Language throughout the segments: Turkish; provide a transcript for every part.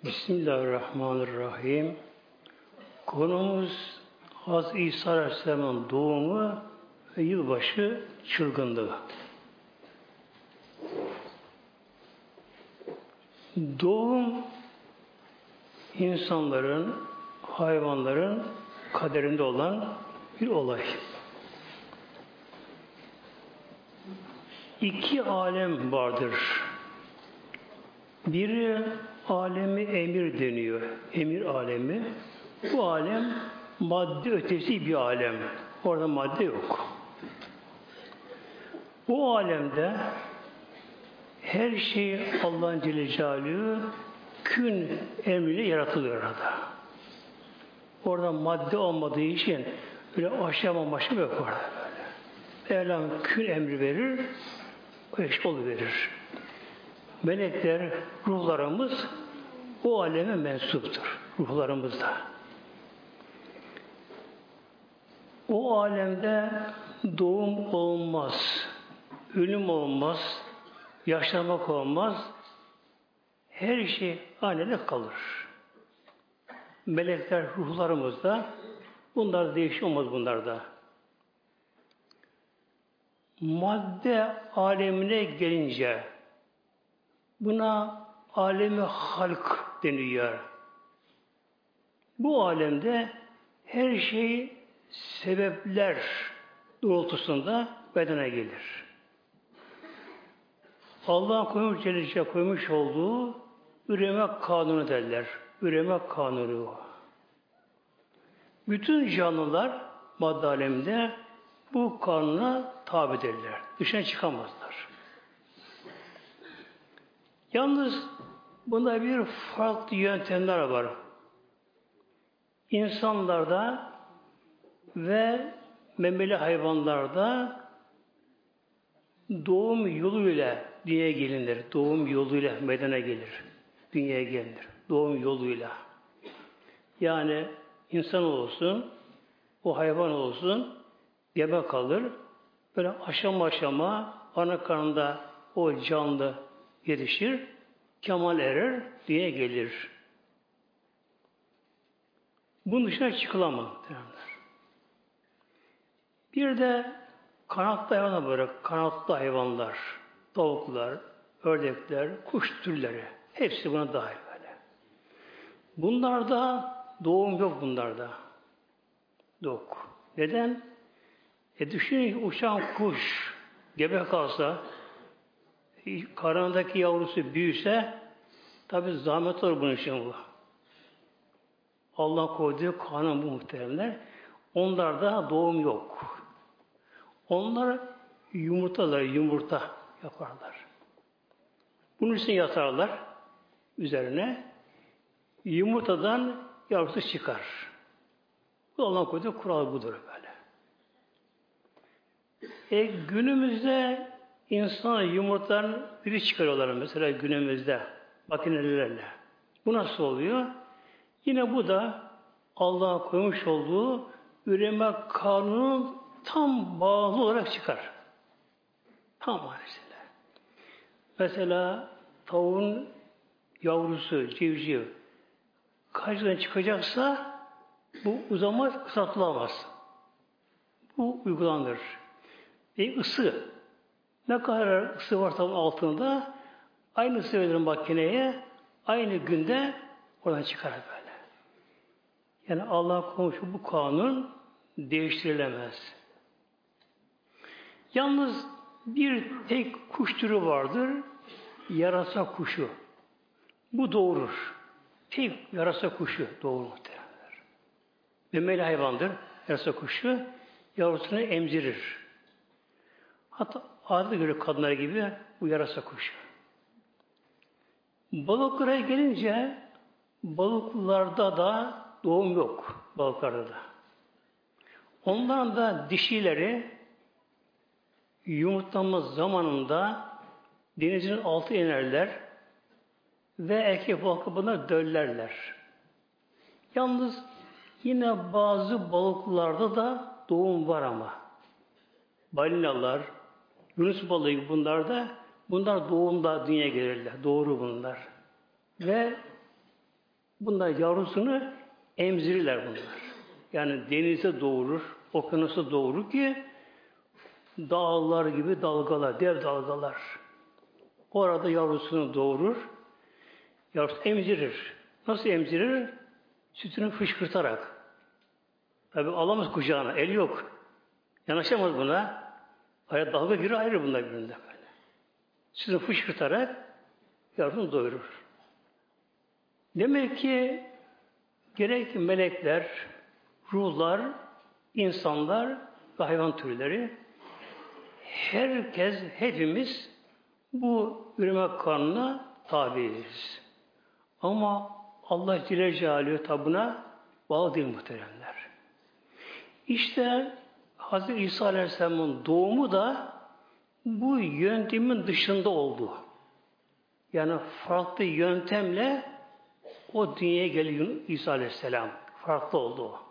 Bismillahirrahmanirrahim. Konumuz Haz İsa Aleyhisselam'ın doğumu ve yılbaşı çılgınlığı. Doğum insanların, hayvanların kaderinde olan bir olay. İki alem vardır. Biri alemi emir deniyor. Emir alemi. Bu alem madde ötesi bir alem. Orada madde yok. Bu alemde her şey Allah'ın Celle Celaluhu kün emriyle yaratılıyor orada. Orada madde olmadığı için böyle aşama yok orada böyle. Mevlam kün emri verir, o iş oluverir. Melekler, ruhlarımız o aleme mensuptur. Ruhlarımız da. O alemde doğum olmaz, ölüm olmaz, yaşlanmak olmaz. Her şey aynı kalır. Melekler, ruhlarımız da bunlar değişik olmaz bunlarda. Madde alemine gelince buna alemi halk deniyor. Bu alemde her şey sebepler doğrultusunda bedene gelir. Allah'ın koymuş olduğu üreme kanunu derler. Üreme kanunu. Bütün canlılar madde aleminde bu kanuna tabidirler. Dışına çıkamazlar. Yalnız bunda bir farklı yöntemler var. İnsanlarda ve memeli hayvanlarda doğum yoluyla dünyaya gelinir. Doğum yoluyla meydana gelir. Dünyaya gelinir. Doğum yoluyla. Yani insan olsun, o hayvan olsun, gebe kalır. Böyle aşama aşama ana karnında o canlı yetişir, kemal erer, dünyaya gelir. Bunun dışına çıkılamaz. Bir de kanatlı hayvanlar var. Kanatlı hayvanlar, tavuklar, ördekler, kuş türleri. Hepsi buna dahil böyle. Bunlarda doğum yok bunlarda. Yok. Neden? Düşünün uçan kuş gebe kalsa, karnındaki yavrusu büyüse, tabi zahmet olur bunun için bu. Allah koyduğu kanun bu muhteremler. Onlarda doğum yok. Onlar yumurta yaparlar. Bunun için yatarlar üzerine. Yumurtadan yavrusu çıkar. Bu Allah'ın koyduğu kural budur böyle. Günümüzde insan yumurtadan biri çıkarıyorlar mesela günümüzde makinelerle. Bu nasıl oluyor? Yine bu da Allah'ın koymuş olduğu üreme kanunun tam bağlı olarak çıkar. Tam maalesef. Mesela tavuğun yavrusu, civciv kaçtan çıkacaksa bu uzamaz, kısaltılamaz. Bu uygulanır. Isı. Ne kadar ısı var tavuğun altında aynı ısı verilir makineye aynı günde oradan çıkar böyle. Yani Allah koymuş bu kanun değiştirilemez. Yalnız bir tek kuş türü vardır. Yarasa kuşu. Bu doğurur. Tek yarasa kuşu doğurur muhtemelenler. Memeli hayvandır. Yarasa kuşu yavrusunu emzirir. Hatta adına göre kadınlar gibi bu yarasa kuşu. Balıklara gelince balıklarda da doğum yok. Balıklarda da. Onların da dişileri yumurtlama zamanında denizin altı inerler ve erkek balıklar bunlar döllerler. Yalnız yine bazı balıklarda da doğum var ama. Balinalar, Yunus balığı gibi bunlar doğumda dünyaya gelirler. Doğru bunlar. Ve Bunlar yavrusunu emzirirler bunlar. Yani denize doğurur, okyanusa doğurur ki dağlar gibi dalgalar, dev dalgalar. Orada yavrusunu doğurur. Yavrusu emzirir. Nasıl emzirir? Sütünü fışkırtarak. Tabi alamaz kucağına. El yok. Yanaşamaz buna. Hayat dalga girer ayrı bunlar birbirinden böyle. Sütünü fışkırtarak yavrusunu doyurur. Demek ki gerek melekler, ruhlar, insanlar ve hayvan türleri herkes, hepimiz bu üreme kanuna tabiiz. Ama Allah Celle Celaluhu tabına bağlı değil muhteremler. İşte Hz. İsa Aleyhisselam'ın doğumu da bu yöntemin dışında oldu. Yani farklı yöntemle o dünyaya geliyor İsa Aleyhisselam. Farklı oldu o.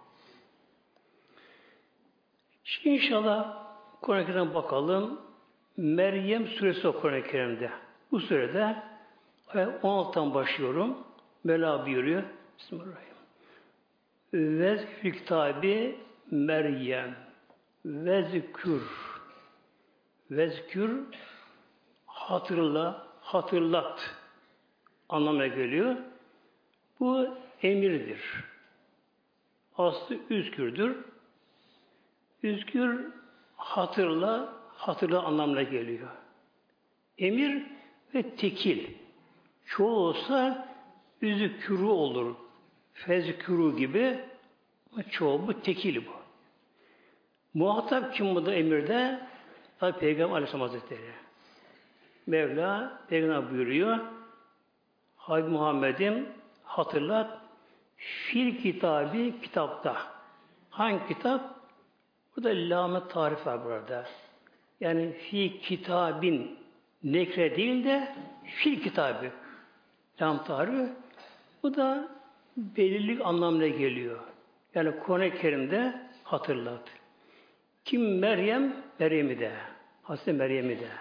Şimdi inşallah Kur'an-ı Kerim'e bakalım. Meryem suresi o Kur'an-ı Kerim'de. Bu surede 16'dan başlıyorum. Mevla buyuruyor. Bismillahirrahmanirrahim. Vezkür kitabi Meryem. Vezkür. Vezkür hatırla, hatırlat anlamına geliyor. Bu emirdir. Aslı üzkürdür. Üzkür hatırla, hatırla anlamına geliyor. Emir ve tekil. Çoğu olsa üzkürü olur. Fezkürü gibi. Çoğu bu tekil bu. Muhatap kim bu da emirde? Tabi Peygamber Aleyhisselam Hazretleri. Mevla Peygamber buyuruyor. Habib Muhammed'im hatırlat. Fil kitabı kitapta. Hangi kitap? Bu da lâme tarif var burada. Yani fi kitabin nekre değil de fil kitabı. Lâme tarifi. Bu da belirlilik anlamına geliyor. Yani Kur'an-ı Kerim'de hatırlat. Kim Meryem? Meryem'i de. Hazreti Meryem'i de.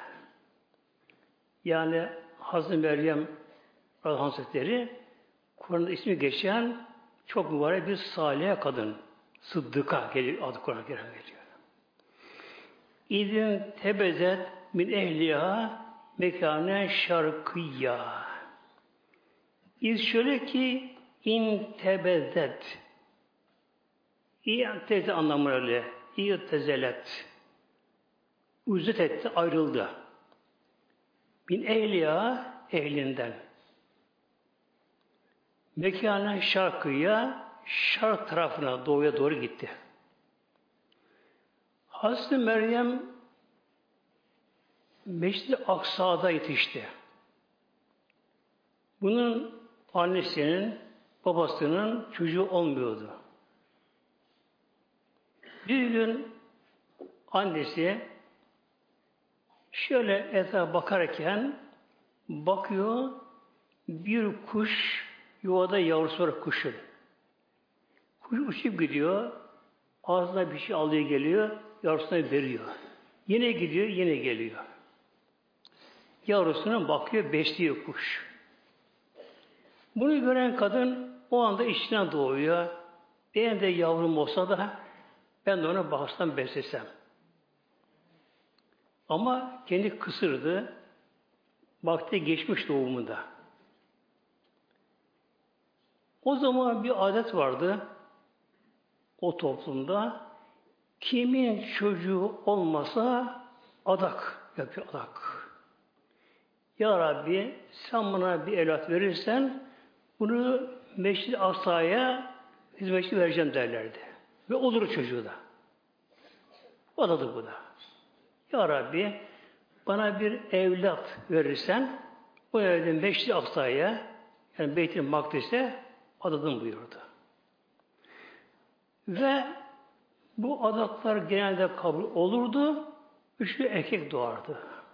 Yani Hazreti Meryem Hazretleri Kur'an'da ismi geçen çok mübarek bir salih kadın. Sıddıka geliyor adı Kur'an-ı Kerim'e geliyor. İzin tebezet min ehliha mekâne şarkıyya. İz şöyle ki in tebezet. İ'teze anlamıyla İ'tezelet. Uzet etti, ayrıldı. Min ehliha ehlinden. Mekâne şarkıya şark tarafına doğuya doğru gitti. Hazreti Meryem Meşrid-i Aksa'da yetişti. Bunun annesinin, babasının çocuğu olmuyordu. Bir gün annesi şöyle etrafa bakarken bakıyor bir kuş yuvada yavrusu var kuşun. Kuş uçup gidiyor, ağzına bir şey alıyor geliyor, yavrusuna veriyor. Yine gidiyor, yine geliyor. Yavrusuna bakıyor, besliyor kuş. Bunu gören kadın o anda içinden doğuyor. Benim de yavrum olsa da ben de ona bağırsam beslesem. Ama kendi kısırdı. Vakti geçmiş doğumunda. O zaman bir adet vardı o toplumda. Kimin çocuğu olmasa adak yapıyor adak. Ya Rabbi sen bana bir evlat verirsen bunu Meşrid-i Aksa'ya hizmetçi vereceğim derlerdi. Ve olur çocuğu da. Adadı bu da. Ya Rabbi bana bir evlat verirsen o evden Meşrid-i Aksa'ya yani Beyt-i Makdis'e adadım buyurdu. Ve bu adaklar genelde kabul olurdu. Üçlü erkek doğardı.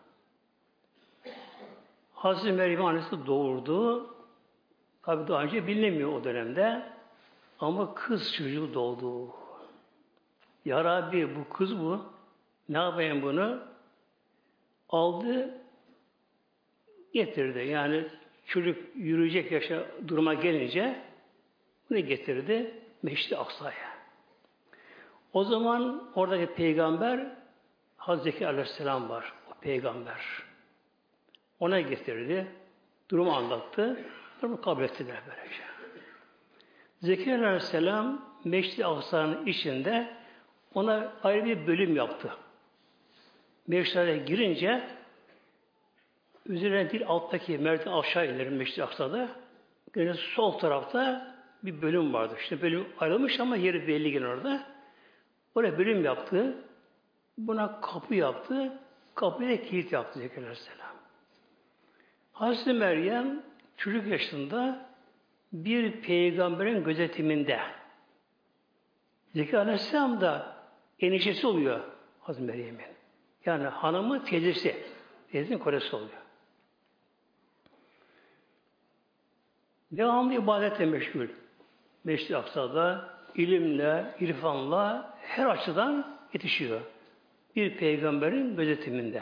Hazreti Meryem annesi doğurdu. Tabi daha önce bilinemiyor o dönemde. Ama kız çocuğu doğdu. Ya Rabbi bu kız bu. Ne yapayım bunu? Aldı getirdi. Yani çocuk yürüyecek yaşa duruma gelince Bunu getirdi Meşri Aksa'ya. O zaman oradaki peygamber Hazreti Zekeriya Aleyhisselam var. O peygamber. Ona getirdi. Durumu anlattı. Durumu kabul ettiler böylece. Zekeriya Aleyhisselam Meşri Aksa'nın içinde ona ayrı bir bölüm yaptı. Meşri'ye girince üzerine değil alttaki merdiven aşağı iner Meşri Aksa'da. Yani sol tarafta bir bölüm vardı. İşte bölüm ayrılmış ama yeri belli gene orada. Oraya bölüm yaptı. Buna kapı yaptı. Kapıya kilit yaptı Zekeriya Aleyhisselam. Hazreti Meryem çocuk yaşında bir peygamberin gözetiminde. Zekeriya Aleyhisselam da eniştesi oluyor Hazreti Meryem'in. Yani hanımı teyzesi. Teyzesinin kocası oluyor. Devamlı ibadetle meşgul. Meşri Aksa'da ilimle, irfanla her açıdan yetişiyor. Bir peygamberin gözetiminde.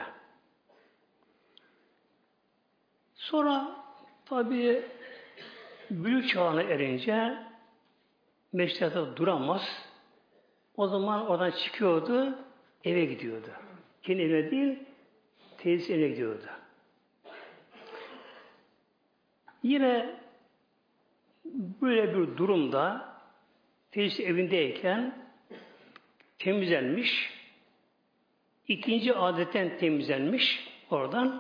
Sonra tabi bülük çağına erince meşriyata duramaz. O zaman oradan çıkıyordu, eve gidiyordu. Kendi evine değil, teyzesi evine gidiyordu. Yine böyle bir durumda teyzesi evindeyken temizlenmiş, ikinci adetten temizlenmiş oradan.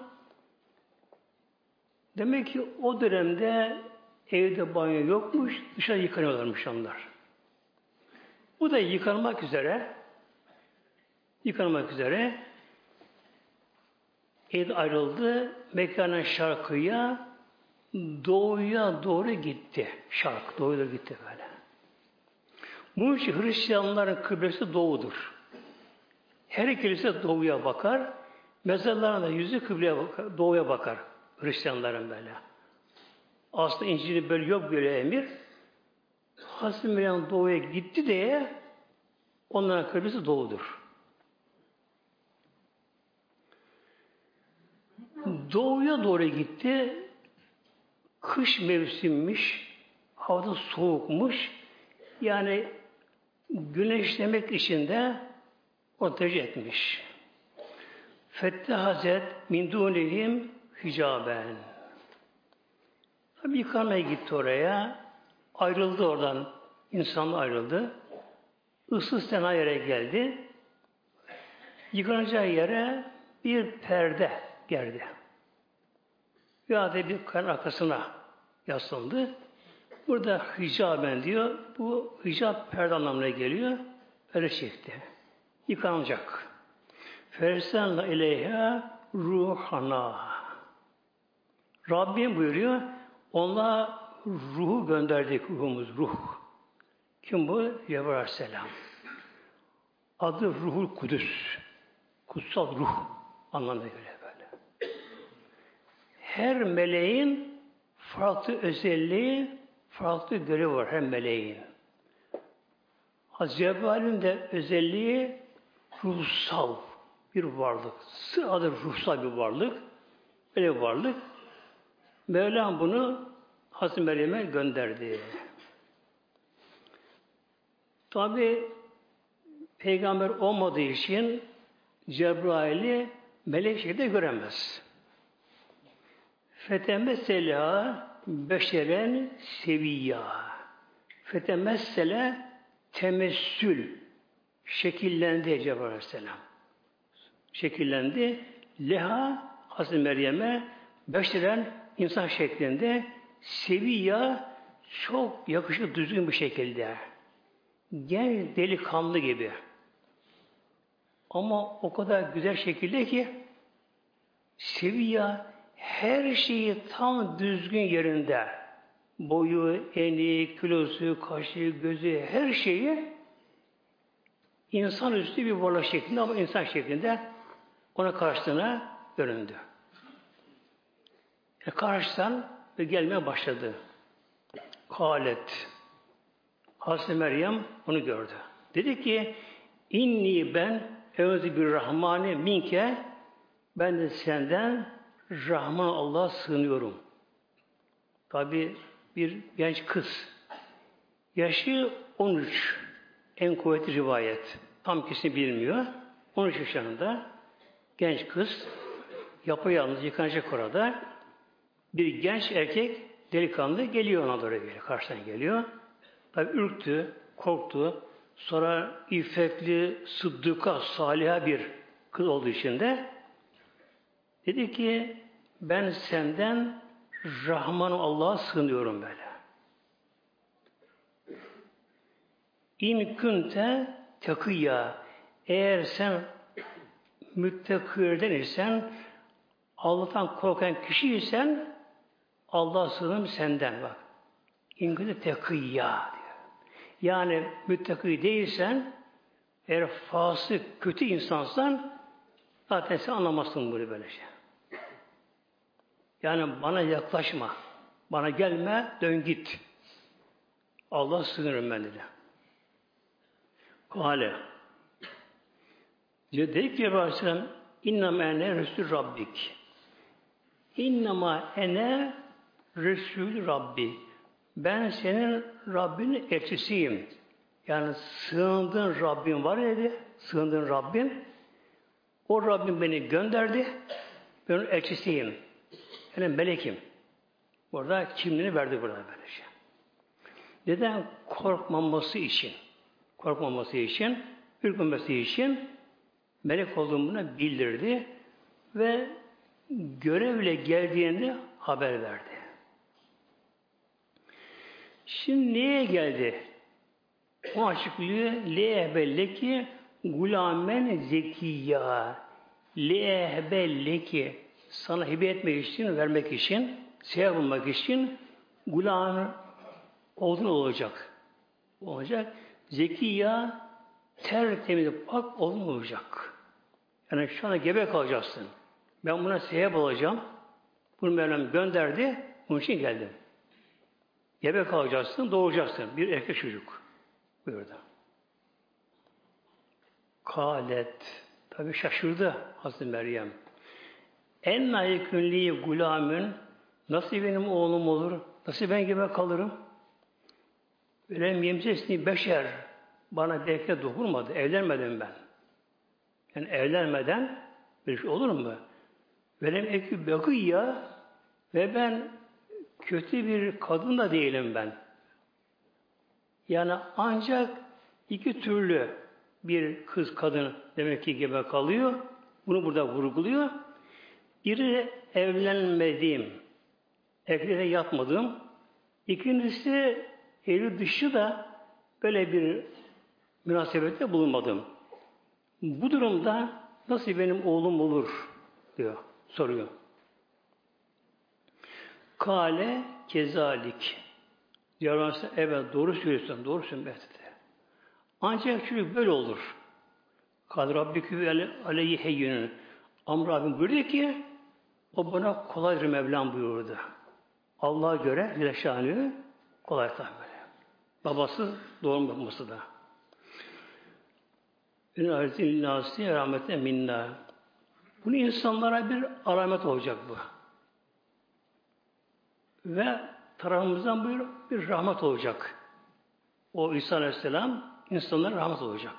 Demek ki o dönemde evde banyo yokmuş, dışarı yıkanıyorlarmış onlar. Bu da yıkanmak üzere ev ayrıldı, mekanın şarkıya, doğuya doğru gitti. Şark, doğuya doğru gitti böyle. Bunun için Hristiyanların kıblesi doğudur. Her kilise doğuya bakar, mezarlarına yüzü kıbleye bakar, doğuya bakar Hristiyanların böyle. Aslında İncil'de böyle yok böyle emir. Hazreti Meryem doğuya gitti diye onların kıblesi doğudur. Doğuya doğru gitti. Kış mevsimmiş, havada soğukmuş. Yani güneşlemek için de o tercih etmiş. Fettehazet min dunihim hicaben. Tabi yıkanmaya gitti oraya. Ayrıldı oradan. İnsanla ayrıldı. Issız tenha yere geldi. Yıkanacağı yere bir perde gerdi. Ya da bir kayanın arkasına yaslandı. Burada hicaben diyor. Bu hicab perde anlamına geliyor. Öyle çekti. Yıkanacak. Fersenla ileyha ruhana. Rabbim buyuruyor. Ona ruhu gönderdik. Ruh. Kim bu? Cebrail Aleyhisselam. Adı Ruhul Kudüs. Kutsal ruh anlamına göre böyle. Her meleğin farklı özelliği, farklı görevi var her meleğin. Hazreti Cebrail'in de özelliği ruhsal bir varlık. Adı ruhsal bir varlık. Böyle bir varlık. Mevlam bunu Hazreti Meryem'e gönderdi. Tabi peygamber olmadığı için Cebrail'i melek şekilde göremez. Fetemessela beşeren seviyya. Fetemessele temessül. Şekillendi Cebrail Aleyhisselam. Şekillendi. Leha Hazreti Meryem'e beşeren insan şeklinde seviyya çok yakışıklı düzgün bir şekilde. Genç delikanlı gibi. Ama o kadar güzel şekilde ki seviyya her şeyi tam düzgün yerinde. Boyu, eni, kilosu, kaşı, gözü, her şeyi insanüstü bir varlık şeklinde ama insan şeklinde ona karşısına göründü. Karşıdan gelmeye başladı. Kâlet. Hazreti Meryem onu gördü. Dedi ki inni ben evzi bir rahmani minke ben de senden Rahman Allah'a sığınıyorum. Tabi bir genç kız Yaşı 13. En kuvvetli rivayet. Tam kesin bilmiyor. 13 yaşlarında genç kız yapayalnız yıkanacak orada. Bir genç erkek delikanlı geliyor ona doğru geliyor. Karşıdan geliyor. Tabi ürktü, korktu. Sonra iffetli, sıddıka, saliha bir kız olduğu için de dedi ki ben senden Rahman Allah'a sığınıyorum böyle. İn kunte takıyya, eğer sen müttakirden isen, Allah'tan korkan kişiysen Allah'a sığınırım senden bak. İn kunte takıyya diyor. Yani müttaki değilsen, eğer fasık, kötü insansan zaten sen anlamazsın bunu böylece. Yani bana yaklaşma, bana gelme, dön git. Allah sığınırım ben dedi. Kale. Dedi ki Aleyhisselam, İnnama ene Resul Rabbik. İnnama ene Resul Rabbi. Ben senin Rabbinin elçisiyim. Yani sığındığın Rabbin var dedi. Sığındığın Rabbin. O Rabbim beni gönderdi. Ben onun elçisiyim. Yani melekim. Burada kimliğini verdi burada böylece. Neden? Korkmaması için. Korkmaması için, ürkmemesi için melek olduğunu bildirdi ve görevle geldiğinde haber verdi. Şimdi neye geldi? O açıklıyor. Le'ebelleki gulamen zekiyya. Le'ebelleki sana hibe etmek için, vermek için, sevap bulmak için gulam olduğunu olacak. Olacak. Zekiyya tertemiz, pak olduğunu olacak. Yani şu anda gebe kalacaksın. Ben buna sevap olacağım. Bunu Mevlam gönderdi. Bunun için geldim. Gebe kalacaksın, doğacaksın. Bir erkek çocuk. Buyurdu. Kalet. Tabi şaşırdı Hazreti Meryem. En layıkünliği gulamün, nasıl benim oğlum olur? Nasıl ben gebe kalırım? Öyle yemsesini beşer. Bana bekle dokunmadı. Evlenmedim ben. Yani evlenmeden bir şey olur mu? Velem ekü bakıyya ve ben kötü bir kadın da değilim ben. Yani ancak iki türlü bir kız kadın demek ki gebe kalıyor. Bunu burada vurguluyor. Biri evlenmediğim, erkekle yatmadığım. İkincisi evli dışı da böyle bir münasebette bulunmadım. Bu durumda nasıl benim oğlum olur diyor, soruyor. Kale kezalik. Diyor evet doğru söylüyorsun, doğru söylüyorsun. Ancak çocuk böyle olur. Kal Rabbikü aleyhi heyyünün. Ama Rabbim buyurdu ki o bana kolaydır Mevlam buyurdu. Allah'a göre leşanı kolay tabi. Babası doğurmaması da. Benim ayetin nasi rahmete minna. Bunu insanlara bir alamet olacak bu. Ve tarafımızdan buyur bir rahmet olacak. O İsa Aleyhisselam insanlara rahmet olacak.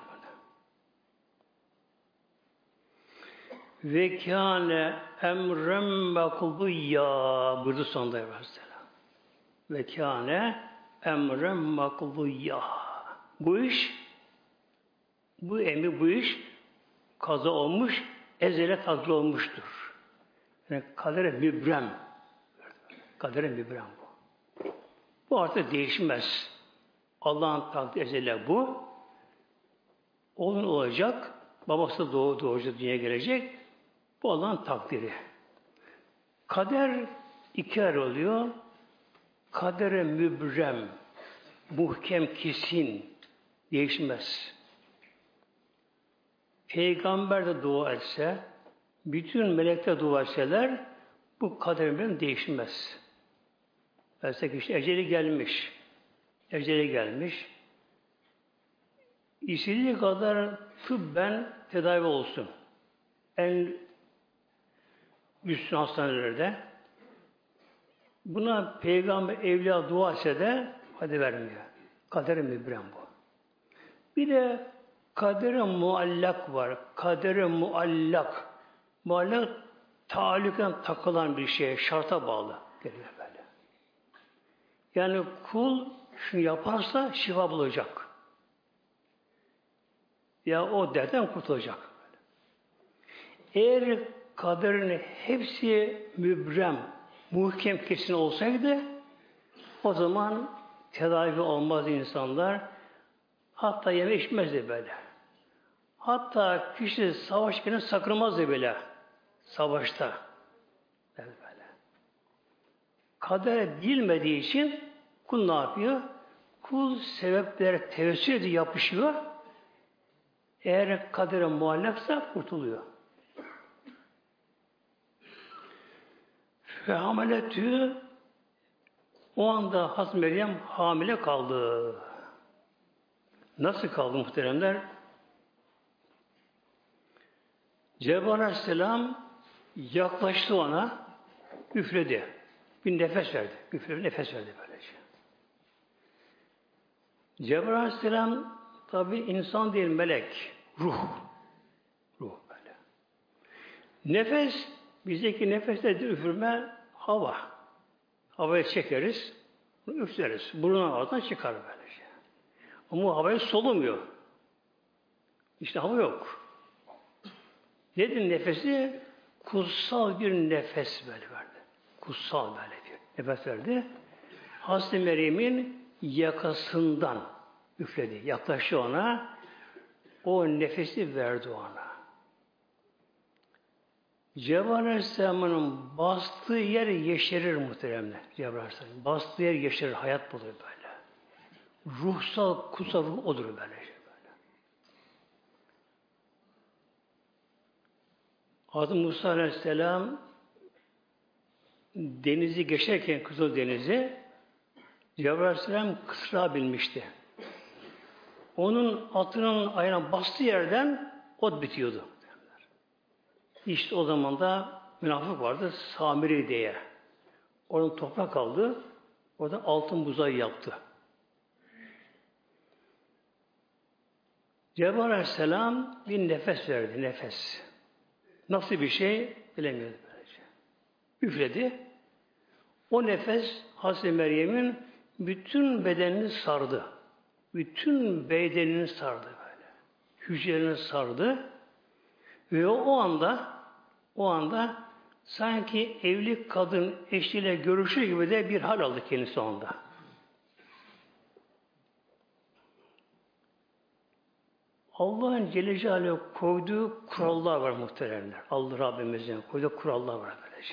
Ve kâne emrem makbuyya buyurdu sonunda Aleyhisselam. Ve kâne emrem makbuyya. Bu iş, bu emir, bu iş kaza olmuş, ezele takdir olmuştur. Yani kadere mübrem. Kadere mübrem bu. Bu artık değişmez. Allah'ın takdir ezele bu. Oğlun olacak, babası doğacak, dünyaya gelecek. Bu Allah'ın takdiri. Kader iki yer oluyor. Kadere mübrem, muhkem, kesin, değişmez. Peygamber de dua etse, bütün melekler dua etseler, bu kader mübrem değişmez. Mesela işte eceli gelmiş. Eceli gelmiş. İstediği kadar tıbben tedavi olsun. En üstün hastanelerde. Buna peygamber evliya dua etse de hadi vermiyor. Kader-i mübrem bu. Bir de kader-i muallak var. Kader-i muallak. Muallak taallüken takılan bir şey, şarta bağlı. Geliyor böyle. Yani kul şunu yaparsa şifa bulacak. Ya o dertten kurtulacak. Eğer kaderin hepsi mübrem, muhkem kesin olsaydı o zaman tedavi olmaz insanlar. Hatta yeme içmezdi böyle. Hatta kişi savaşırken sakınmazdı bile. Savaşta. Böyle. Kader bilmediği için kul ne yapıyor? Kul sebeplere tevessül ediyor, yapışıyor. Eğer kadere muallaksa kurtuluyor. Ve hamiletü o anda Hazreti Meryem hamile kaldı. Nasıl kaldı muhteremler? Cebrail Aleyhisselam yaklaştı ona, üfledi. Bir nefes verdi. Üfledi, nefes verdi böylece. Cebrail Aleyhisselam tabi insan değil, melek. Ruh. Ruh böyle. Nefes, bizdeki nefeste üfürme hava. Havayı çekeriz, üfleriz. Burun ağzından çıkar böylece. Ama havayı solumuyor. İşte hava yok. Nedir nefesi? Kutsal bir nefes böyle verdi. Kutsal böyle bir nefes verdi. Hazreti Meryem'in yakasından üfledi. Yaklaştı ona. O nefesi verdi ona. Cebrail Aleyhisselam'ın bastığı yer yeşerir muhteremler. Cebrail Aleyhisselam. Bastığı yer yeşerir. Hayat bulur böyle. Ruhsal, kutsal ruh odur böyle. Hazreti Musa Aleyhisselam denizi geçerken Kızıldeniz'i Cebrail Aleyhisselam kısra binmişti. Onun atının ayağına bastığı yerden ot bitiyordu. İşte o zaman da münafık vardı Samiri diye. Oradan toprak aldı. Orada altın buzağı yaptı. Cebrail Aleyhisselam bir nefes verdi. Nefes. Nasıl bir şey bilemiyordu böylece. Üfledi. O nefes Hazreti Meryem'in bütün bedenini sardı. Bütün bedenini sardı böyle. Hücrelerini sardı. Ve o anda sanki evli kadın eşiyle görüşür gibi de bir hal aldı kendisi o anda. Allah'ın Celle Celaluhu koyduğu kurallar var muhteremler. Allah Rabbimizin koyduğu kurallar var böylece.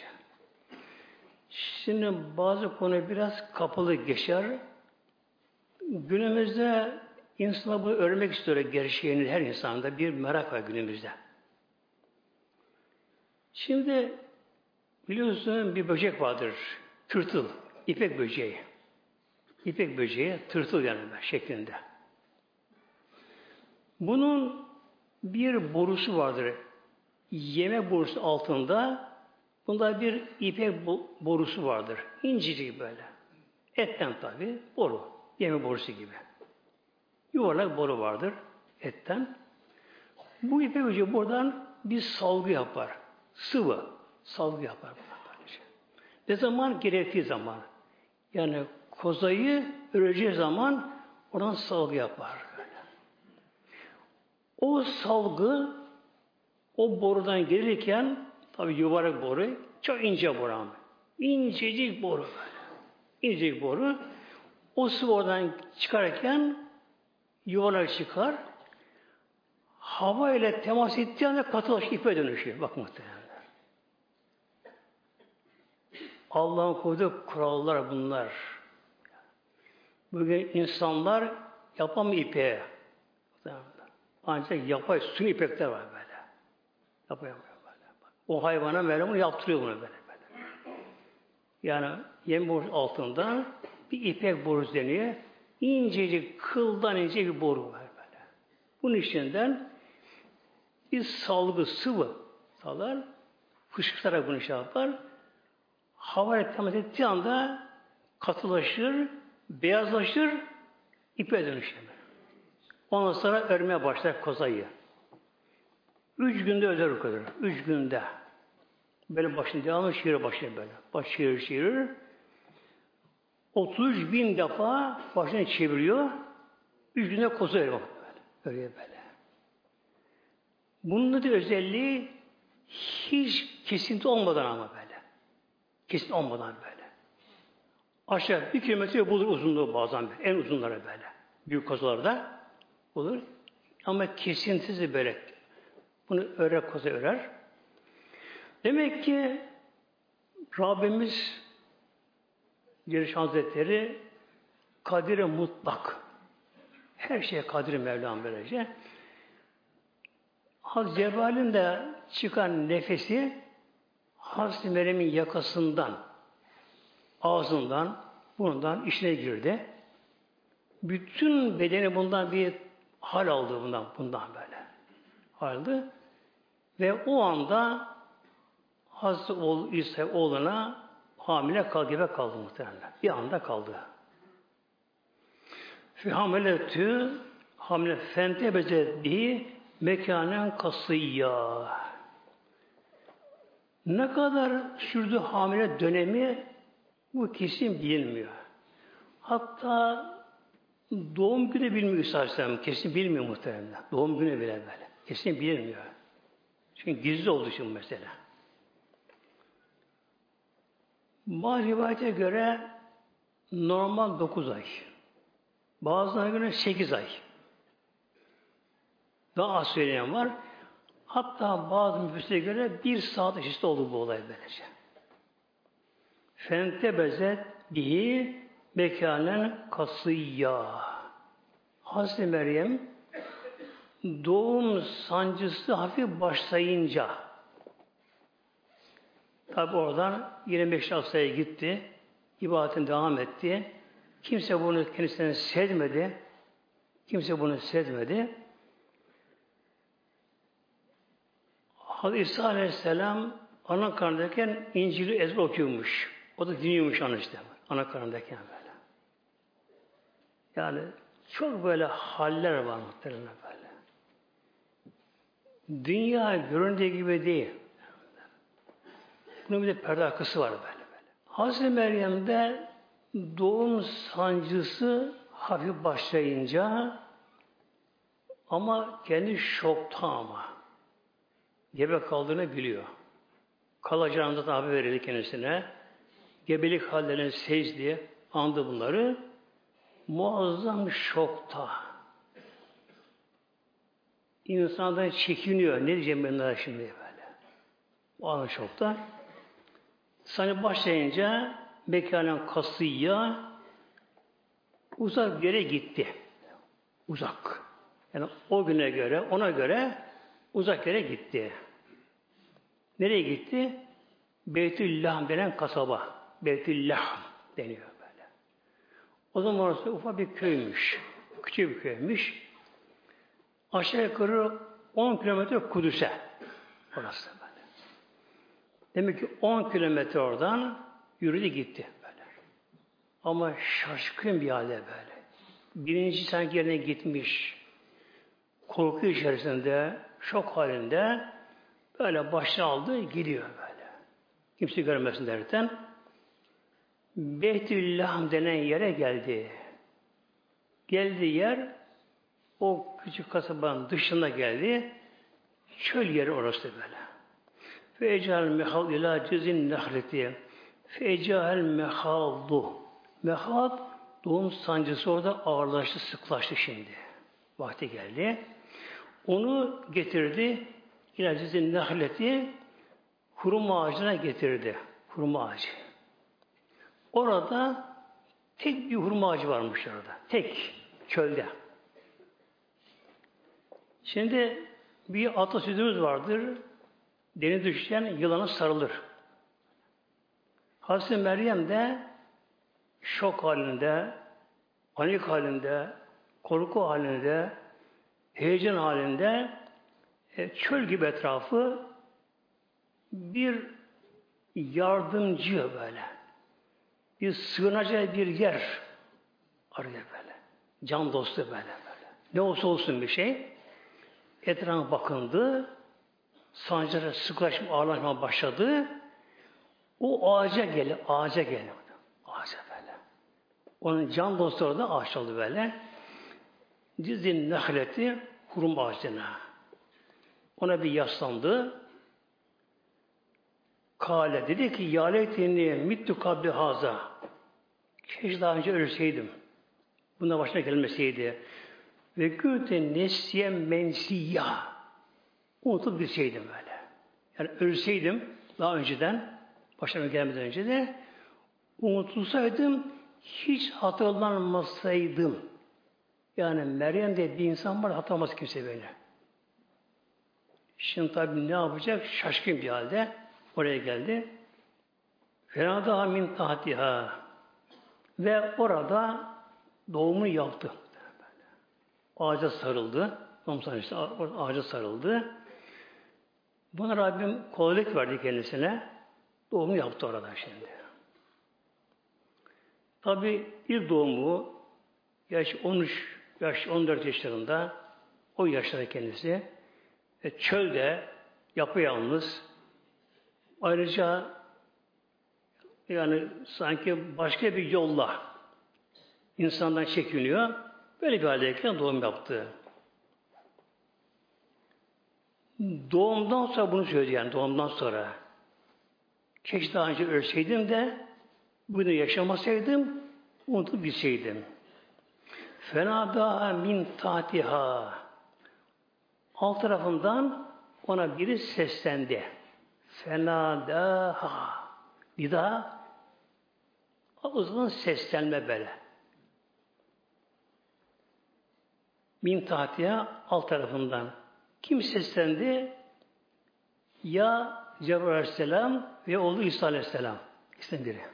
Şimdi bazı konu biraz kapalı geçer. Günümüzde insanlar bunu öğrenmek istiyor gerçeğini her insanda bir merak var günümüzde. Şimdi biliyorsun bir böcek vardır. Tırtıl. İpek böceği. İpek böceği tırtıl yani şeklinde. Bunun bir borusu vardır. Yeme borusu altında bunda bir ipek borusu vardır. İncecik böyle. Etten tabi boru. Yeme borusu gibi. Yuvarlak boru vardır etten. Bu ipek böceği buradan bir salgı yapar. Sıvı salgı yapar. Ne zaman? Gerektiği zaman. Yani kozayı öreceği zaman oradan salgı yapar. O salgı o borudan gelirken tabi yuvarlak boru çok ince boru ama. İncecik boru böyle. İncecik boru o sıvı oradan çıkarken yuvarlak çıkar. Hava ile temas ettiği anda katılaşıp ipe dönüşüyor. Bak muhtemelen. Allah'ın koyduğu kurallar bunlar. Bugün insanlar yapamıyor ipeğe. Ancak yapay suni ipekler var böyle. Yapamıyor böyle. O hayvana böyle bunu yaptırıyor bunu böyle. Yani yem borusu altında bir ipek borusu deniyor. İncecik, kıldan ince bir boru var böyle. Bunun içinden bir salgı, sıvı salar, fışkırarak bunu şey yapar. Havaya temas ettiği anda katılaşır, beyazlaşır, İpe dönüşüyor. Ondan sonra örmeye başlar kozayı. 3 günde öder o kadar. 3 günde. Böyle başını devamlı şiire başlıyor böyle. Baş şiir. 33 bin defa başını çeviriyor. 3 günde koza örüyor böyle. Bunun da özelliği hiç kesinti olmadan ama böyle. Kesinti olmadan böyle. Aşağı 1 kilometre bulur uzunluğu bazen. En uzunları böyle. Büyük kozalarda bulur. Ama kesintisiz böyle. Bunu örer, koza örer. Demek ki Rabbimiz Celleşan Hazretleri kadiri mutlak. Her şeye kadiri Mevlam böylece. Hazreti Cebrail'in de çıkan nefesi Hazreti Meryem'in yakasından, ağzından, burnundan içine girdi. Bütün bedeni bundan bir hal aldı bundan böyle. Haldı. Ve o anda Hazreti İsa oğluna hamile kaldı muhtemelen. Bir anda kaldı. Fi hamiletü hamile fentebezeddiği mekanen kasıyya. Ne kadar sürdü hamile dönemi bu kesin bilinmiyor. Hatta doğum günü bilmiyor İsa Aleyhisselam. Kesin bilmiyor muhtemelen. Doğum günü bile böyle. Kesin bilinmiyor. Çünkü gizli olduğu için mesela. Bazı rivayete göre normal 9 ay. Bazılarına göre 8 ay. Daha az söyleyen var. Hatta bazı müfessirlere göre 1 saat içinde oldu bu olay böylece. Fentebezet bihi mekanen kasıyya. Hazreti Meryem doğum sancısı hafif başlayınca tabi oradan 25 hastaya gitti. İbadetine devam etti. Kimse bunu kendisinden sezmedi. Hazreti İsa Aleyhisselam ana karnındayken İncil'i ezber okuyormuş. O da dinliyormuş işte. Ana karnındayken böyle. Yani çok böyle haller var muhtemelen böyle. Dünya göründüğü gibi değil. Bunun bir de perde arkası var böyle. Hazreti Meryem'de doğum sancısı hafif başlayınca ama kendi şokta ama. Gebe kaldığını biliyor. Kalacağını da haber verildi kendisine. Gebelik hallerini sezdi, andı bunları. Muazzam şokta. İnsandan çekiniyor. Ne diyeceğim ben daha şimdi böyle. Muazzam şokta. Sanki başlayınca mekanen kasıyla uzak bir yere gitti. Uzak. Yani o güne göre, ona göre uzak yere gitti. Nereye gitti? Beytüllahm denen kasaba. Beytüllahm deniyor böyle. O zaman orası ufak bir köymüş. Küçük bir köymüş. Aşağı yukarı 10 kilometre Kudüs'e. Orası böyle. Demek ki 10 kilometre oradan yürüdü gitti böyle. Ama şaşkın bir halde böyle. Birinci sanki yerine gitmiş. Korku içerisinde, şok halinde böyle başını aldı, gidiyor böyle. Kimse görmesin derken Beytüllahm denen yere geldi. Geldiği yer o küçük kasabanın dışına geldi. Çöl yeri orası böyle. Fecahel mehal ila cizin nahleti. Fecahel mehaldu. Mehal doğum sancısı orada ağırlaştı, sıklaştı şimdi. Vakti geldi. Onu getirdi. İla cizin nahleti hurma ağacına getirdi. Hurma ağacı. Orada tek bir hurma ağacı varmış orada. Tek. Çölde. Şimdi bir atasözümüz vardır. Deniz düşen yılana sarılır. Hazreti Meryem de şok halinde, panik halinde, korku halinde, heyecan halinde çöl gibi etrafı bir yardımcı böyle. Bir sığınacağı bir yer arıyor böyle. Can dostu böyle. Ne olsa olsun bir şey. Etrafa bakındı. Sancılara sıklaşma, ağırlaşma başladı. O ağaca geldi. Ağaca böyle. Onun can dostları da ağaç oldu böyle. Dizin nahleti kurum ağacına. Ona bir yaslandı. Kale dedi ki ya leyteni mittu kabli haza. Keşke daha önce ölseydim. Buna başına gelmeseydi. Ve kunte nesye mensiyya. Unutup bilseydim böyle. Yani ölseydim daha önceden, başıma gelmeden önce de unutulsaydım, hiç hatırlanmasaydım. Yani Meryem diye bir insan var, hatırlamaz kimse beni. Şimdi tabii ne yapacak? Şaşkın bir halde oraya geldi. Fenâdâ min tahtiha. Ve orada doğumunu yaptı. Ağaca sarıldı. İşte ağaca sarıldı. Buna Rabbim kolaylık verdi kendisine. Doğumunu yaptı orada şimdi. Tabi ilk doğumu yaş 13, yaş 14 yaşlarında o yaşlarda kendisi çölde yapayalnız ayrıca yani sanki başka bir yolla insandan çekiniyor. Böyle bir haldeyken doğum yaptı. Doğumdan sonra bunu söyledi yani doğumdan sonra. Keşke daha önce ölseydim de bunu yaşamasaydım, unutup bilseydim. Fenâdâ min tahtiha. Alt tarafından ona biri seslendi. Fenâdâha. Bir daha o zaman seslenme böyle. Min tahtiha alt tarafından. Kim seslendi? Ya Cebrail Aleyhisselam ve oğlu İsa Aleyhisselam. İkisinden biri.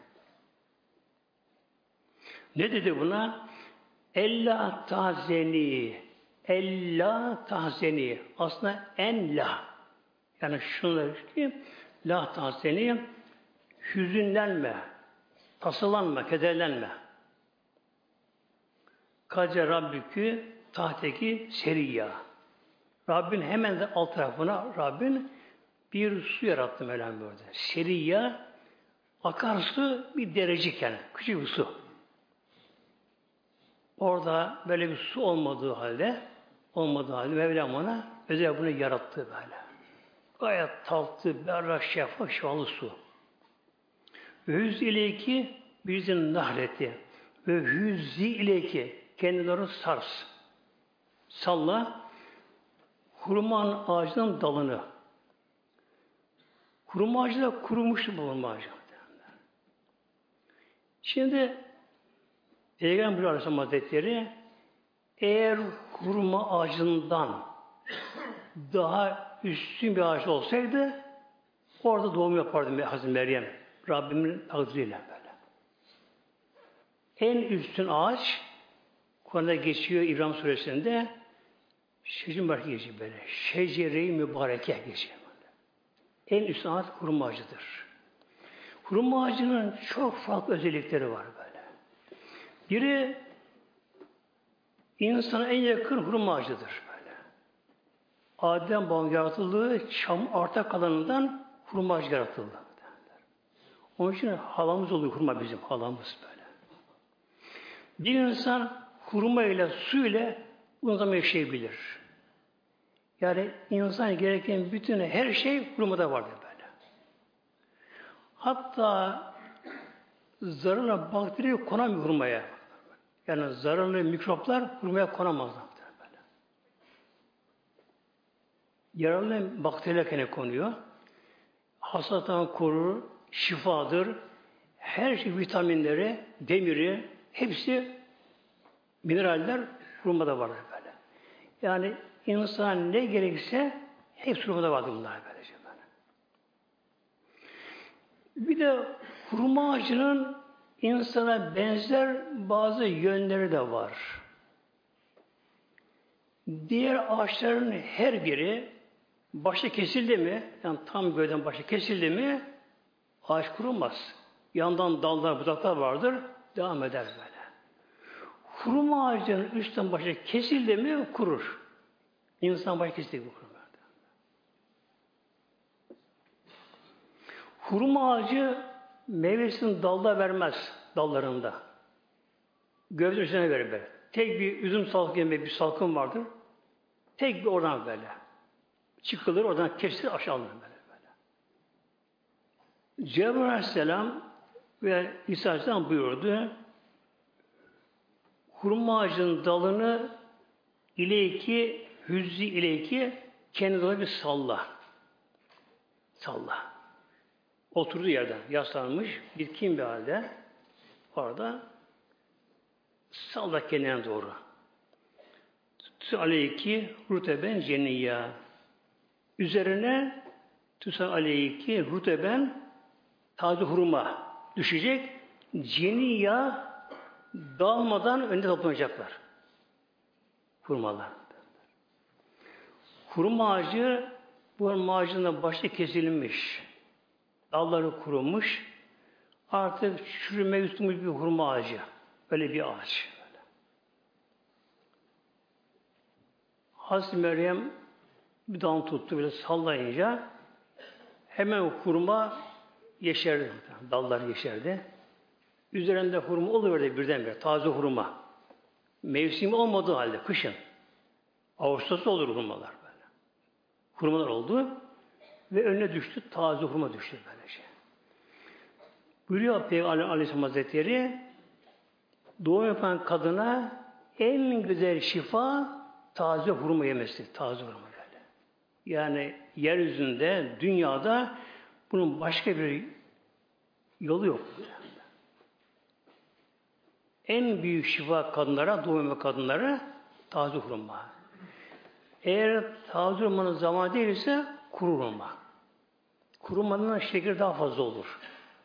Ne dedi buna? Ella tahzeni. Ella tahzeni. Aslında en la. Yani şunu ki la tahzeni hüzünlenme, tasalanma, kederlenme. Kace Rabbükü tahteki seriyya. Rabbin hemen de alt tarafına Rabbin bir su yarattı Mevlam böyle. Seriyya akarsu bir derecik yani. Küçük bir su. Orada böyle bir su olmadığı halde Mevlam ona özel bunu yarattı böyle. Gayet tatlı, berrak, şeffaf, şifalı su. Ve hüz ileyki bizim nahleti. Ve hüzzi ileyki kendileri sars. Salla hurman ağacının dalını. Hurma ağacı da kurumuştu bu hurma ağacı. Şimdi Peygamber Aleyhisselam Hazretleri eğer hurma ağacından daha üstün bir ağaç olsaydı orada doğum yapardı Hazreti Meryem. Rabbimin takdiriyle böyle. En üstün ağaç Kur'an'da geçiyor İbrahim Suresi'nde şecere mübarek geçiyor böyle. Şecere-i mübareke geçiyor böyle. En üstün ağaç hurma ağacıdır. Hurma ağacının çok farklı özellikleri var böyle. Biri insana en yakın hurma ağacıdır böyle. Adem babam yaratıldığı çam arta kalanından hurma ağacı yaratıldı. Onun için halamız oluyor hurma bizim halamız böyle. Bir insan hurma ile su ile uzun zaman yaşayabilir. Yani insan gereken bütün her şey hurmada vardır böyle. Hatta zararlı bakteri konamıyor hurmaya. Yani zararlı mikroplar hurmaya konamazlar. Böyle. Yararlı bakteriler kendine konuyor. Hastalıktan korur, şifadır. Her şey vitaminleri, demiri, hepsi mineraller hurmada vardır böyle. Yani insan ne gerekirse hepsi hurmada vardır bunlar böylece böyle. Bir de hurma ağacının insana benzer bazı yönleri de var. Diğer ağaçların her biri başı kesildi mi, yani tam gövden başı kesildi mi ağaç kurumaz. Yandan dallar, budaklar vardır, devam eder böyle. Hurma ağacının üstten başa kesildi mi kurur. İnsan başı kesildi bu kurur. Hurma ağacı meyvesini dalda vermez, dallarında. Gövde üzerine verir böyle. Tek bir üzüm salkım gibi bir salkım vardır. Tek bir oradan böyle. Çıkılır, oradan kesilir, aşağı alınır böyle. Cebrail Aleyhisselam ve İsa Aleyhisselam buyurdu. Hurma ağacının dalını ileyki, hüzzi ileyki kendi dalına bir salla. Salla. Oturduğu yerden yaslanmış, bitkin bir halde orada salla kendine doğru. Tüsü aleyki ruteben ceniyya. Üzerine tüsü aleyki ruteben taze hurma düşecek. Ceniyya dağılmadan önde toplanacaklar. Hurmalar. Hurma ağacı bu hurma ağacının başı kesilmiş. Dalları kurumuş. Artık çürüme üstümüz bir hurma ağacı. Öyle bir ağaç. Böyle. Hazreti Meryem bir dal tuttu böyle sallayınca hemen hurma yeşerdi. Dallar yeşerdi. Üzerinde hurma oluverdi birdenbire. Taze hurma. Mevsimi olmadığı halde kışın. Ağustos'ta olur hurmalar böyle. Hurmalar oldu ve önüne düştü. Taze hurma düştü böylece. Buyuruyor Peygamber Aleyhisselam Hazretleri, doğum yapan kadına en güzel şifa taze hurma yemesi. Taze hurma böyle. Yani yeryüzünde, dünyada bunun başka bir yolu yok. En büyük şifa kadınlara, doğum yapan kadınlara taze hurma. Eğer taze hurmanın zamanı değilse kuru hurma. Kuru hurmanın şekeri daha fazla olur.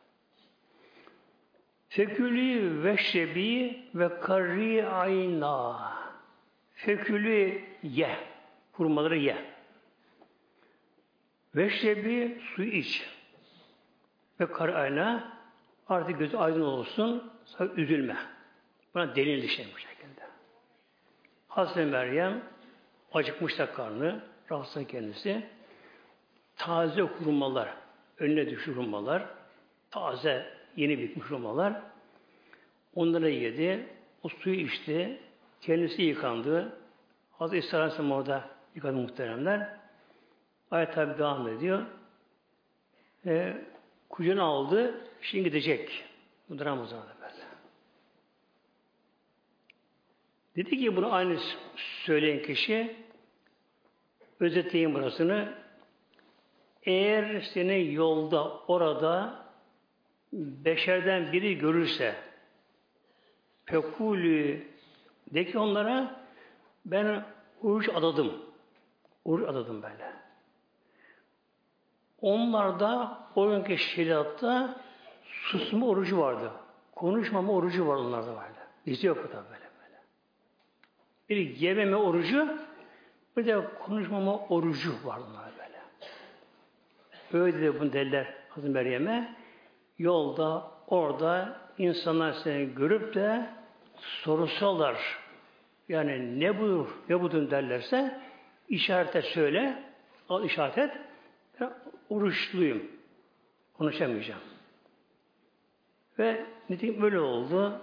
Fekülü ve şebi ve karri ayna. Fekülü ye. Hurmaları ye. Ve şebi su iç. Ve karri ayna artık gözü aydın olsun. Sonra üzülme. Buna delil şey bu şekilde. Hazreti Meryem acıkmış da karnı, rahatsız kendisi. Taze hurmalar, önüne düşür hurmalar, taze, yeni bitmiş hurmalar. Onları yedi, o suyu içti, kendisi yıkandı. Hazreti İsa Aleyhisselam orada yıkadı muhteremler. Ayet tabi devam ediyor. Kucağına aldı, şimdi gidecek. Bu dram o zaman böyle. Dedi ki bunu aynı söyleyen kişi, özetleyeyim burasını. Eğer seni yolda, orada beşerden biri görürse pekulü de ki onlara ben oruç adadım. Oruç adadım böyle. Onlarda o günkü şeriatta susma orucu vardı. Konuşmama orucu var onlarda vardı. Bizde yok da böyle. Bir yememe orucu, bir de konuşmama orucu var bunlar böyle. Öyle de bunu derler Hazreti Meryem'e. Yolda, orada insanlar seni görüp de soruşsalar. Yani ne buyur, ne budun derlerse işarete söyle, al işaret et. Ben oruçluyum. Konuşamayacağım. Ve nitekim böyle oldu.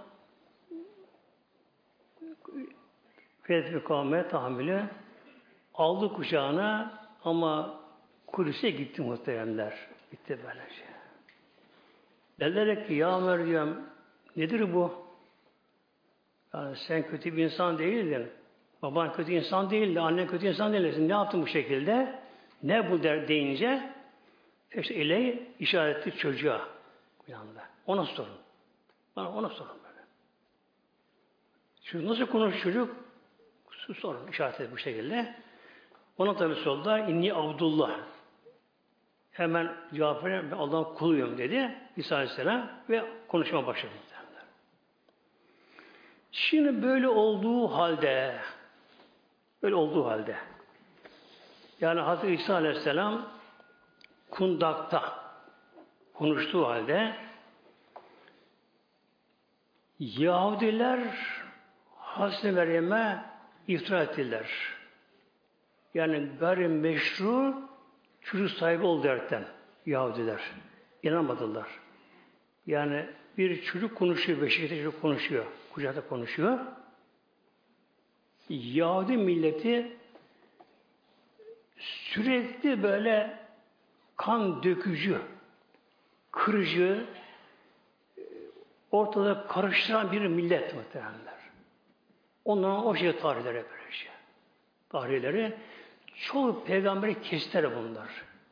Fetih kavmeye tahammülü aldı kucağına ama Kudüs'e gitti muhteremler. Gitti böylece. Derler ki ya Meryem nedir bu? Yani sen kötü bir insan değildin. Baban kötü insan değildi. Annen kötü insan değildi. Ne yaptın bu şekilde? Ne bu der deyince işte ile işaret etti çocuğa. Yanında. Ona sorun. Bana ona sorun böyle. Şimdi nasıl konuşuyor çocuk? Sorun. İşaret etti bu şekilde. Ona tabi sordular. İnni Abdullah. Hemen cevap veren ben Allah'ın kuluyum dedi. İsa Aleyhisselam ve konuşma başladı. Şimdi böyle olduğu halde yani Hazreti İsa Aleyhisselam kundakta konuştuğu halde Yahudiler Hazreti Meryem'e iftira ettiler. Yani gayrimeşru çocuk sahibi oldu derken Yahudiler. İnanmadılar. Yani bir çocuk konuşuyor, beşikte çocuk konuşuyor, kucakta konuşuyor. Yahudi milleti sürekli böyle kan dökücü, kırıcı, ortada karıştıran bir millet muhtemelenler. Onların o şey tarihleri böyle şey. Tarihleri çoğu peygamberi kestiler bunlar.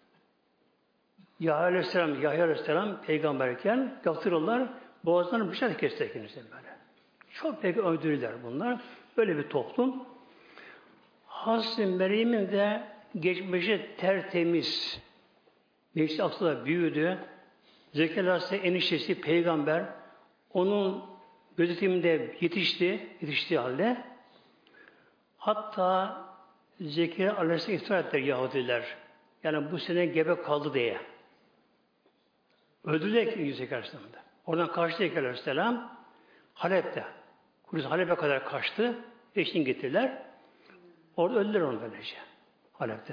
Yahya Aleyhisselam peygamberken yaptırırlar, boğazlarını bıçak kestiler kendisini böyle. Çok peygamber öldürürler bunlar. Böyle bir toplum. Hazreti Meryem'in de geçmişi tertemiz. Mescid-i Aksa'da büyüdü. Zekeriya Aleyhisselam eniştesi peygamber. Onun gözetiminde yetiştiği halde. Hatta Zekeriya Aleyhisselam iftira ettiler Yahudiler. Yani bu sene gebe kaldı diye. Öldürdüler Zekeriya Aleyhisselam'da. Oradan kaçtı Zekeriya Aleyhisselam Halep'te. Kudüs Halep'e kadar kaçtı. Eşini getirdiler. Orada öldüler onu böylece. Halep'te.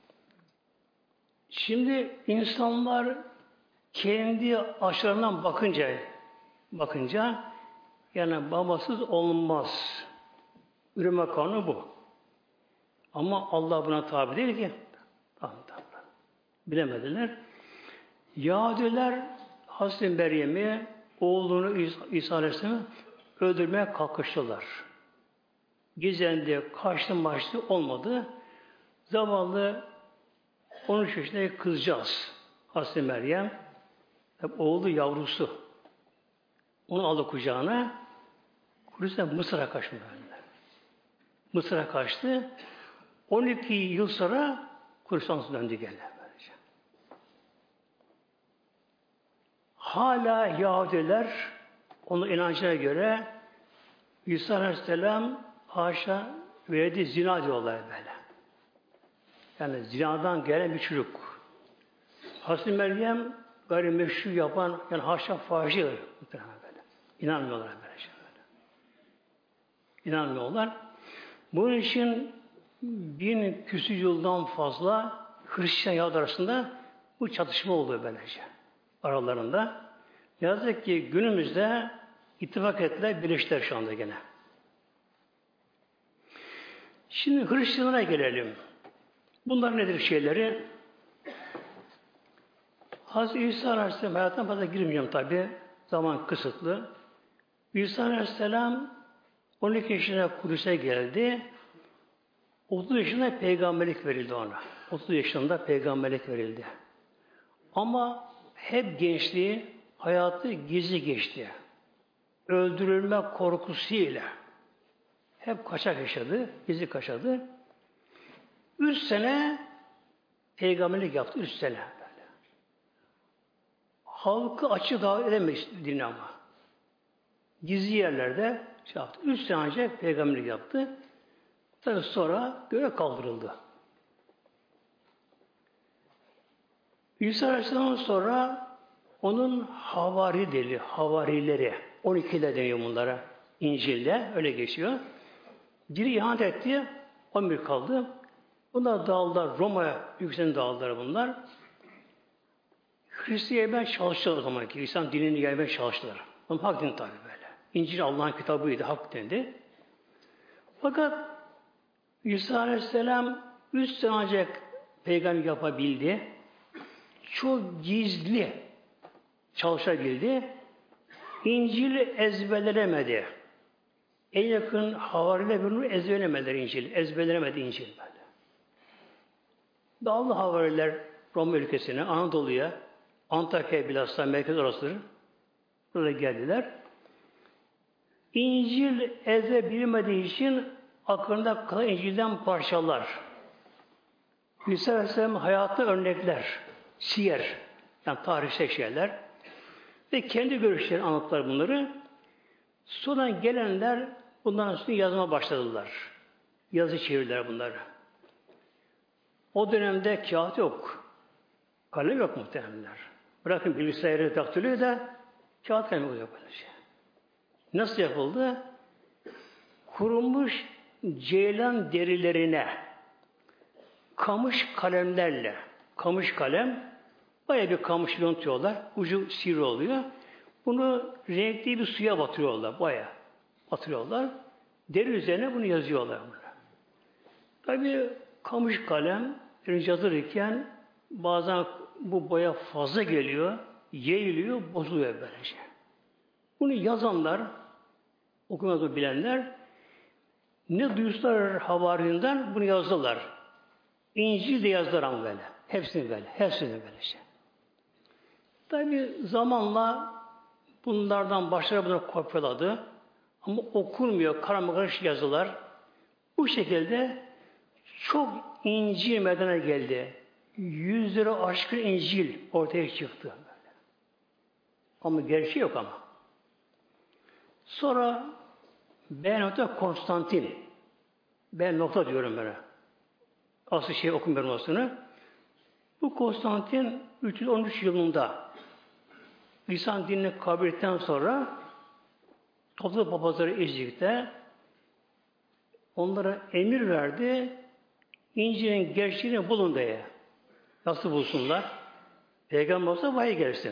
Şimdi insanlar kendi açılarından bakınca yani babasız olmaz. Üreme kanunu bu. Ama Allah buna tabi değil ki. Tamam. Bilemediler. Yahudiler Hazreti Meryem'i, oğlunu İsa Aleyhisselam'ı öldürmeye kalkıştılar. Gizlendi, kaçtı olmadı. Zavallı 13 yaşındaki kızcağız Hazreti Meryem, oğlu yavrusu. Onu aldı kucağına. Kudüs'e Mısır'a kaçtı. Mısır'a kaçtı. 12 yıl sonra Kudüs'e döndü geldi. Hala Yahudiler onun inancına göre İsa Aleyhisselam haşa verdiği zina diyorlar böyle. Yani zinadan gelen bir çocuk. Hazreti Meryem gayrimeşru yapan, yani haşa fahiş böyle. İnanmıyorlar böyle şeyler. İnanmıyorlar. Bunun için 1000 küsur yıldan fazla Hristiyan Yahudi arasında bu çatışma oluyor böylece. Aralarında. Yazık ki günümüzde ittifak ettiler, birleştiler şu anda gene. Şimdi Hristiyanlara gelelim. Bunlar nedir şeyleri? Hazreti İsa Aleyhisselam hayatına fazla girmeyeceğim tabi. Zaman kısıtlı. İsa Aleyhisselam 12 yaşına Kudüs'e geldi. 30 yaşında peygamberlik verildi ona. 30 yaşında peygamberlik verildi. Ama hep gençliği, hayatı gizli geçti. Öldürülme korkusuyla. Hep kaçak yaşadı, gizli kaçadı. 3 sene peygamberlik yaptı, 3 sene. Böyle. Halkı açık davet edemez dini ama. Gizli yerlerde şey yaptı. 3 sene ancak peygamberlik yaptı. Tabi sonra göğe kaldırıldı. İsa Aleyhisselam'dan sonra onun havarileri, 12'de deniyor bunlara. İncil'de öyle geçiyor. Biri ihanet etti, 11 kaldı. Bunlar dağıldılar, Roma'ya yükselen dağıldılar bunlar. Hristiyan'a çalıştılar o zamanki. İslam dinini yaymaya çalıştılar. Ama hak din tabi böyle. İncil Allah'ın kitabıydı, hak dendi. Fakat İsa Aleyhisselam 3 sene ancak peygamber yapabildi. Çok gizli çalışabildi. İncil'i ezberlemedi. En yakın havariyle bunu ezberlemediler İncil. Ezberlemedi İncil böyle. Dağlı havariler Roma ülkesine, Anadolu'ya, Antakya'ya bilhassa merkez orasıdır. Burada geldiler. İncil ezberlemediği için aklında kalan İncil'den parçalar. İsa Aleyhisselam hayatı örnekler, siyer, yani tarihsel şeyler ve kendi görüşlerini anlattılar bunları. Sonra gelenler bundan sonra yazma başladılar. Yazı çevirdiler bunları. O dönemde kağıt yok. Kalem yok muhtemelenler. Bırakın bilgisayarı daktilo da kağıt kalem yok böyle şey. Nasıl yapıldı? kurumuş ceylan derilerine kamış kalemlerle, kamış kalem, bayağı bir kamış yontuyorlar, ucu sivri oluyor. Bunu renkli bir suya batırıyorlar, bayağı batırıyorlar. Deri üzerine bunu yazıyorlar. Tabii kamış kalem yazılırken bazen bu boya fazla geliyor, yayılıyor, bozuluyor böylece. Bunu yazanlar, okumayı bilenler ne duyuşlar havarinden bunu yazdılar. İncil de yazdılar ama böyle. Hepsini böyle. Hepsini böylece. Tabi zamanla bunlardan başları bunları kopyaladı. Ama okunmuyor. Karmakarışık yazılar. Bu şekilde çok İncil meydana geldi. 100'leri aşkın İncil ortaya çıktı. Böyle. Ama gerçeği yok ama. Sonra Konstantin. Ben nokta diyorum böyle. Asıl şey okumuyorum aslında. Bu Konstantin 313 yılında İsa dinini kabul ettikten sonra topladı papazları İznik'te onlara emir verdi. İncil'in gerçeğini bulun diye. Nasıl bulsunlar? Peygamber olsa vahiy gelsin.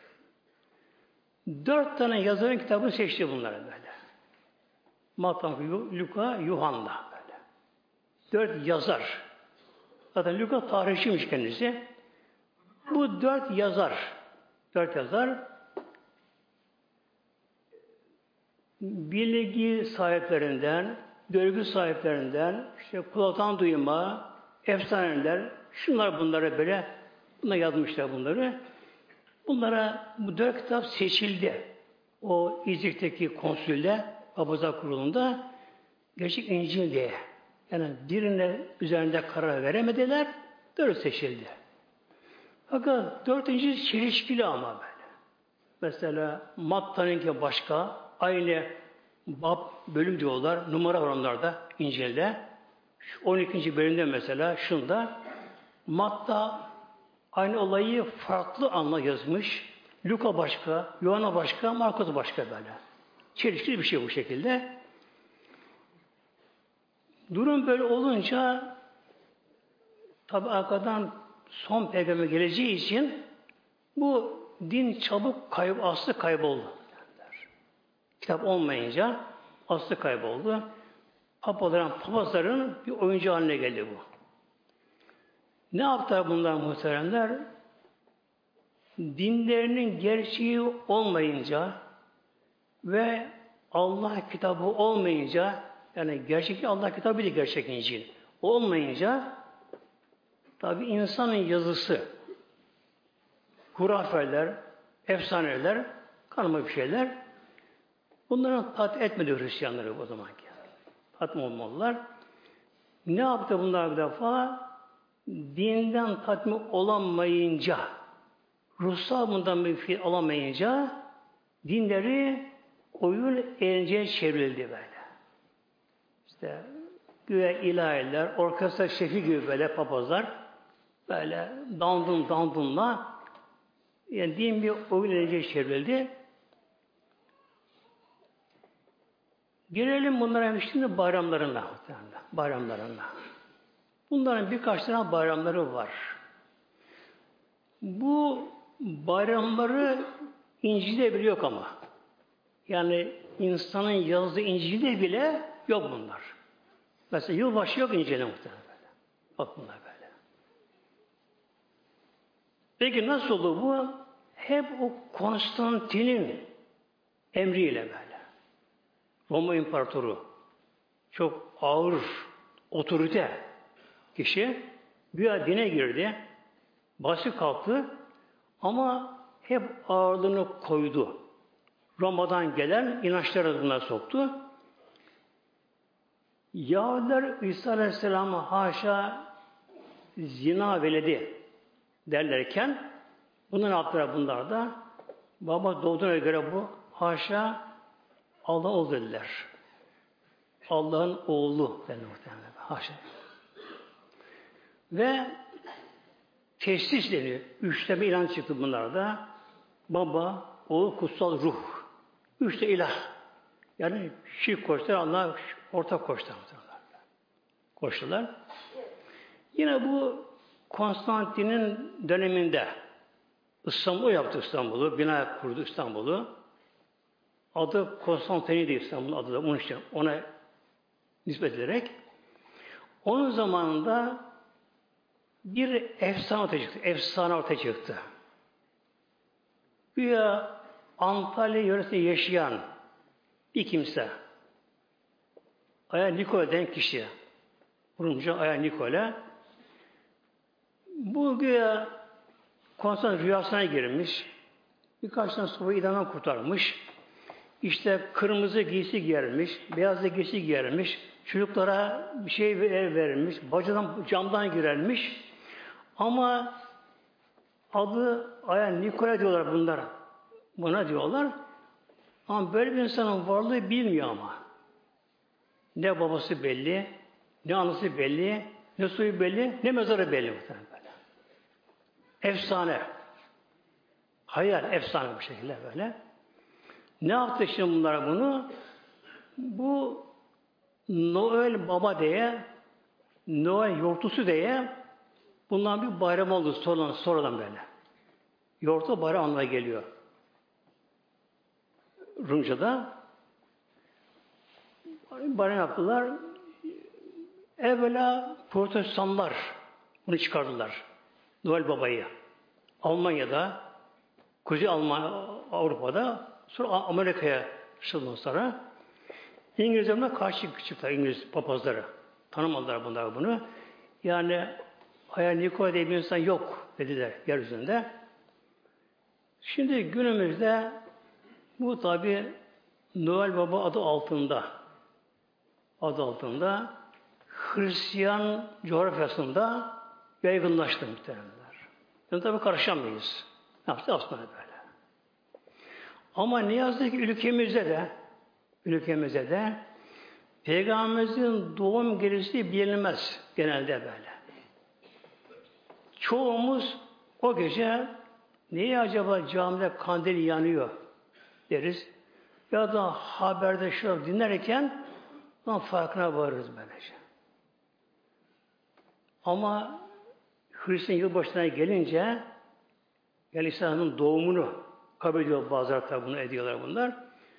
4 tane yazarın kitabını seçti bunları böyle. Matta, Luka, Yuhanna böyle. 4 yazar. Zaten Luka tarihçiymiş kendisi. Bu 4 yazar bilgi sahiplerinden, görgü sahiplerinden, işte kulaktan duyma, efsaneler, şunlar bunları böyle, buna yazmışlar bunları. Bunlara bu 4 kitap seçildi. O İznik'teki konsülde, Papazlar Kurulu'nda gerçek İncil diye. Yani birine üzerinde karar veremediler, 4 seçildi. Fakat 4. çelişkili ama böyle. Mesela Matta'nınki başka, aynı bab bölüm diyorlar, numara var onlarda İncil'de. 12. bölümde mesela şunda Matta aynı olayı farklı anla yazmış. Luka başka, Yuhanna başka, Markus başka böyle. Çelişkili bir şey bu şekilde. Durum böyle olunca tabi arkadan son peygamber geleceği için bu din çabuk aslı kayboldu. Kitap olmayınca aslı kayboldu. Papazların bir oyuncu haline geldi bu. Ne yaptılar bunlar muhteremler? Dinlerinin gerçeği olmayınca ve Allah kitabı olmayınca, yani gerçek Allah kitabı değil, gerçek İncil olmayınca tabi insanın yazısı, hurafeler, efsaneler, kanıma bir şeyler, bunları tatmin etmedi Hristiyanları o zaman. Tatmin olmalılar. Ne yaptı bunlar bir defa? Dinden tatmin olamayınca, ruhsal bundan bir fiil alamayınca, dinleri oyun eğlenceye çevrildi böyle. İşte güya ilahiler, orkestra şefi gibi böyle papazlar, böyle dandunla, yani din bir oyun eğlenceye çevrildi. Gelelim bunlara şimdi bayramlarına. Bunların birkaç tane bayramları var. Bu bayramları İncil'de bile yok ama. Yani insanın yazdığı İncil'de bile yok bunlar. Mesela yılbaşı yok İncil'de muhtemelen böyle. Bak bunlar böyle. Peki nasıl oldu bu? Hep o Konstantin'in emriyle böyle. Roma İmparatoru çok ağır otorite kişi güya dine girdi. Başı kalktı ama hep ağırlığını koydu. Roma'dan gelen inançları buna soktu. Yahudiler İsa Aleyhisselam'ı haşa zina veledi derlerken bunu ne yaptılar bunlar da? Baba doğduğuna göre bu haşa Allah oğlu dediler. Allah'ın oğlu denir muhtemelen. Haşa. Ve teslis deniyor. 3 tane ilan çıktı bunlarda. Baba, oğul, kutsal ruh. 3 de ilah. Yani şirk koştular, Allah'a ortak koştular. Koştular. Yine bu Konstantin'in döneminde İstanbul yaptı İstanbul'u, bina kurdu İstanbul'u. Adı Konstantin'di İstanbul'un adı da onun için ona nispet ederek. Onun zamanında bir efsane ortaya çıktı. Efsane ortaya çıktı. Güya Antalya yöresinde yaşayan bir kimse. Aya Nikola denen kişi. Rumca Aya Nikola. Bu güya Konstantin rüyasına girmiş. Birkaç tane sobayı idamdan kurtarmış. İşte kırmızı giysi giyermiş, beyaz giysi giyermiş. Çocuklara bir şey verilmiş. Bacadan, camdan girermiş. Ama adı Aya Nikola diyorlar bunlar. Buna diyorlar. Ama böyle bir insanın varlığı bilmiyor ama. Ne babası belli, ne anası belli, ne soyu belli, ne mezarı belli. Böyle. Efsane. Hayal, efsane bu şekilde böyle. Ne yaptı şimdi bunlar bunu? Bu Noel Baba diye, Noel Yortusu diye bundan bir bayram oldu sonradan böyle. Yortu bayram anlamına geliyor. Rumca'da bayram yaptılar. Evvela Protestanlar bunu çıkardılar. Noel Baba'yı. Almanya'da, Kuzey Avrupa'da, sonra Amerika'ya çıkıldı sonra. İngilizlerine karşı çıktılar İngiliz papazları. Tanımadılar bunlar bunu. Yani Aya Nikola diye bir insan yok dediler yeryüzünde. Şimdi günümüzde bu tabi Noel Baba adı altında Hristiyan coğrafyasında yaygınlaştı muhtemelenler. Yani tabi karışamayız. Ne yaptı? Aslında böyle. Ama ne yazık ki ülkemizde de Peygamberimizin doğum gecesi bilinmez genelde böyle. Çoğumuz o gece niye acaba camide kandil yanıyor deriz. Ya da haberde şöyle dinlerken farkına varırız böylece. Ama Hristiyan yılbaşına gelince yani İsa'nın doğumunu kabul ediyor bazıları tabi bunu ediyorlar bunlar.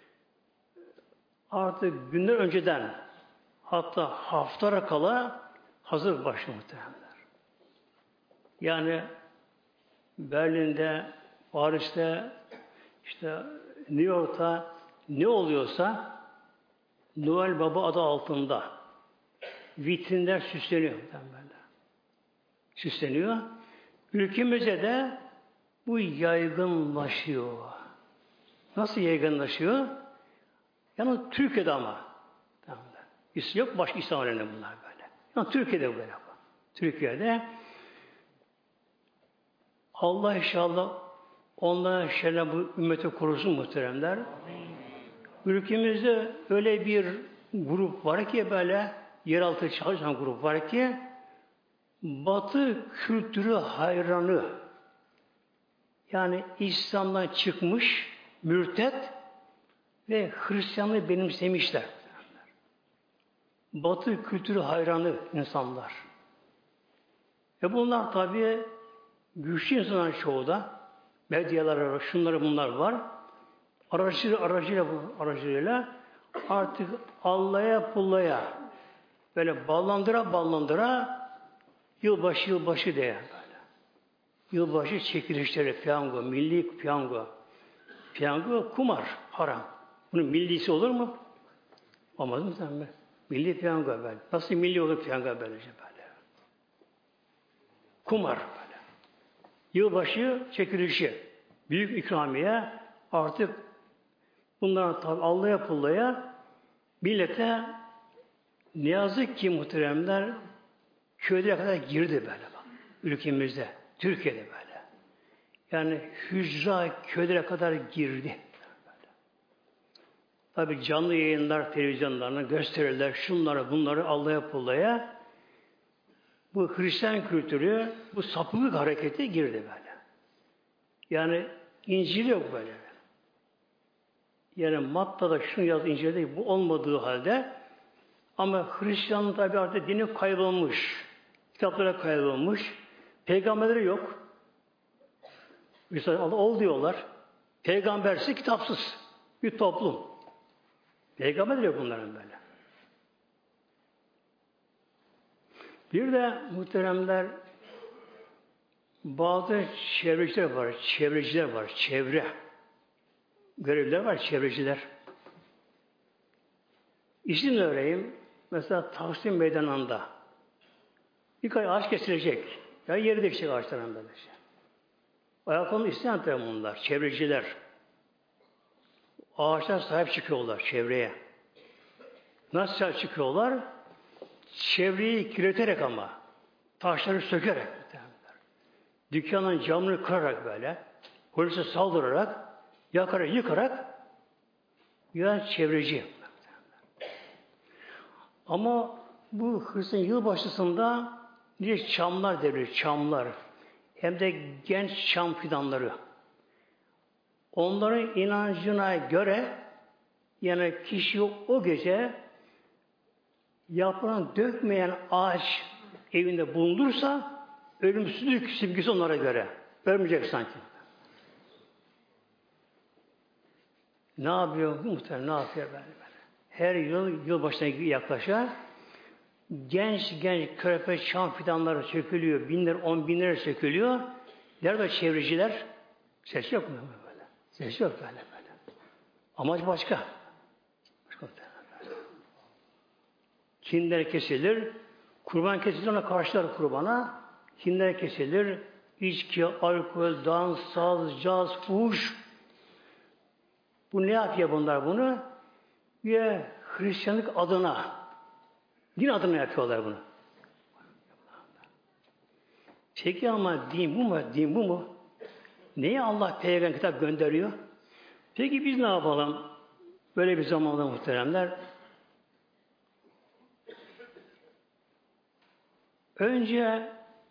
Artık günler önceden hatta haftalara kala hazır başlıyor muhtemelenler. Yani Berlin'de, Paris'te, işte New York'ta ne oluyorsa Noel Baba adı altında vitrinler süsleniyor muhtemelen. Süsleniyor. Ülkemizde de bu yaygınlaşıyor. Nasıl yaygınlaşıyor? Yani Türkiye'de ama. Yok başka İslam aleminde bunlar böyle. Yani Türkiye'de böyle. Türkiye'de Allah inşallah ondan şerle bu ümmeti korusun muhteremler. Ülkemizde öyle bir grup var ki böyle yeraltı çalışan grup var ki Batı kültürü hayranı yani İslam'dan çıkmış mürtet ve Hristiyanlığı benimsemişler. Batı kültürü hayranı insanlar. Bunlar tabii güçlü insanlar çoğu da medyalar, şunları bunlar var. Aracılığıyla artık Allah'a pullaya böyle ballandıra yılbaşı diye böyle. Yılbaşı çekilişleri, piyango, milli piyango. Piyango kumar, haram. Bunun millisi olur mu? Olmaz mı sen be? Milli piyango böyle. Nasıl milli olur piyango böylece böyle? Kumar böyle. Yılbaşı çekilişi. Büyük ikramiye artık bunlar tabi Allah'a pullaya millete ne yazık ki muhteremler köylere kadar girdi böyle bak. Ülkemizde, Türkiye'de böyle. Yani hücra köylere kadar girdi. Tabi canlı yayınlar, televizyonlarına gösterirler şunları bunları Allah'a pullaya bu Hristiyan kültürü, bu sapıklık hareketi girdi böyle. Yani İncil yok böyle. Yani Matta'da şunu yaz inceledik, bu olmadığı halde ama Hristiyanlığın tabi artık dini kaybolmuş. Kitaplara kaybolmuş. Peygamberleri yok. Mesela ol diyorlar. Peygambersiz, kitapsız bir toplum. Peygamber yok bunların böyle. Bir de muhteremler bazı çevreciler var. Çevreciler var. Çevre. Görevliler var. Çevreciler. İsim örneğin mesela Taksim Meydanı'nda birkaç ağaç kesilecek. Ya yeri değişecek ağaçların böyle şey. Ayaklarını isteyen tabi bunlar. Çevreciler. Ağaçlar sahip çıkıyorlar çevreye. Nasıl sahip çıkıyorlar? Çevreyi kirleterek ama. Taşları sökerek. Dükkanın camını kırarak böyle. Polise saldırarak, yakarak, yıkarak ya çevreci. Ama bu Hristiyan yılbaşısında bir çamlar devrilir, çamlar. Hem de genç çam fidanları. Onların inancına göre yani kişi o gece yaprağını dökmeyen ağaç evinde bulunursa ölümsüzlük simgesi onlara göre. Ölmeyecek sanki. Ne yapıyor muhtemelen? Ne yapıyor böyle? Her yıl yılbaşına yaklaşar. Genç körpe çam fidanları sökülüyor. Binler, 10 binler sökülüyor. Nerede çevreciler? Ses yok mu böyle? Ses yok böyle. Amaç başka. Kinler kesilir. Kurban kesilir, ona karşılar kurbana. Kinler kesilir. İçki, alkol, dans, saz, caz, fuhuş. Bu ne yapıyor bunlar bunu? Bir Hristiyanlık adına, din adına yapıyorlar bunu. Peki ama din bu mu? Din bu mu? Neye Allah peygamber kitap gönderiyor? Peki biz ne yapalım? Böyle bir zamanda muhteremler. Önce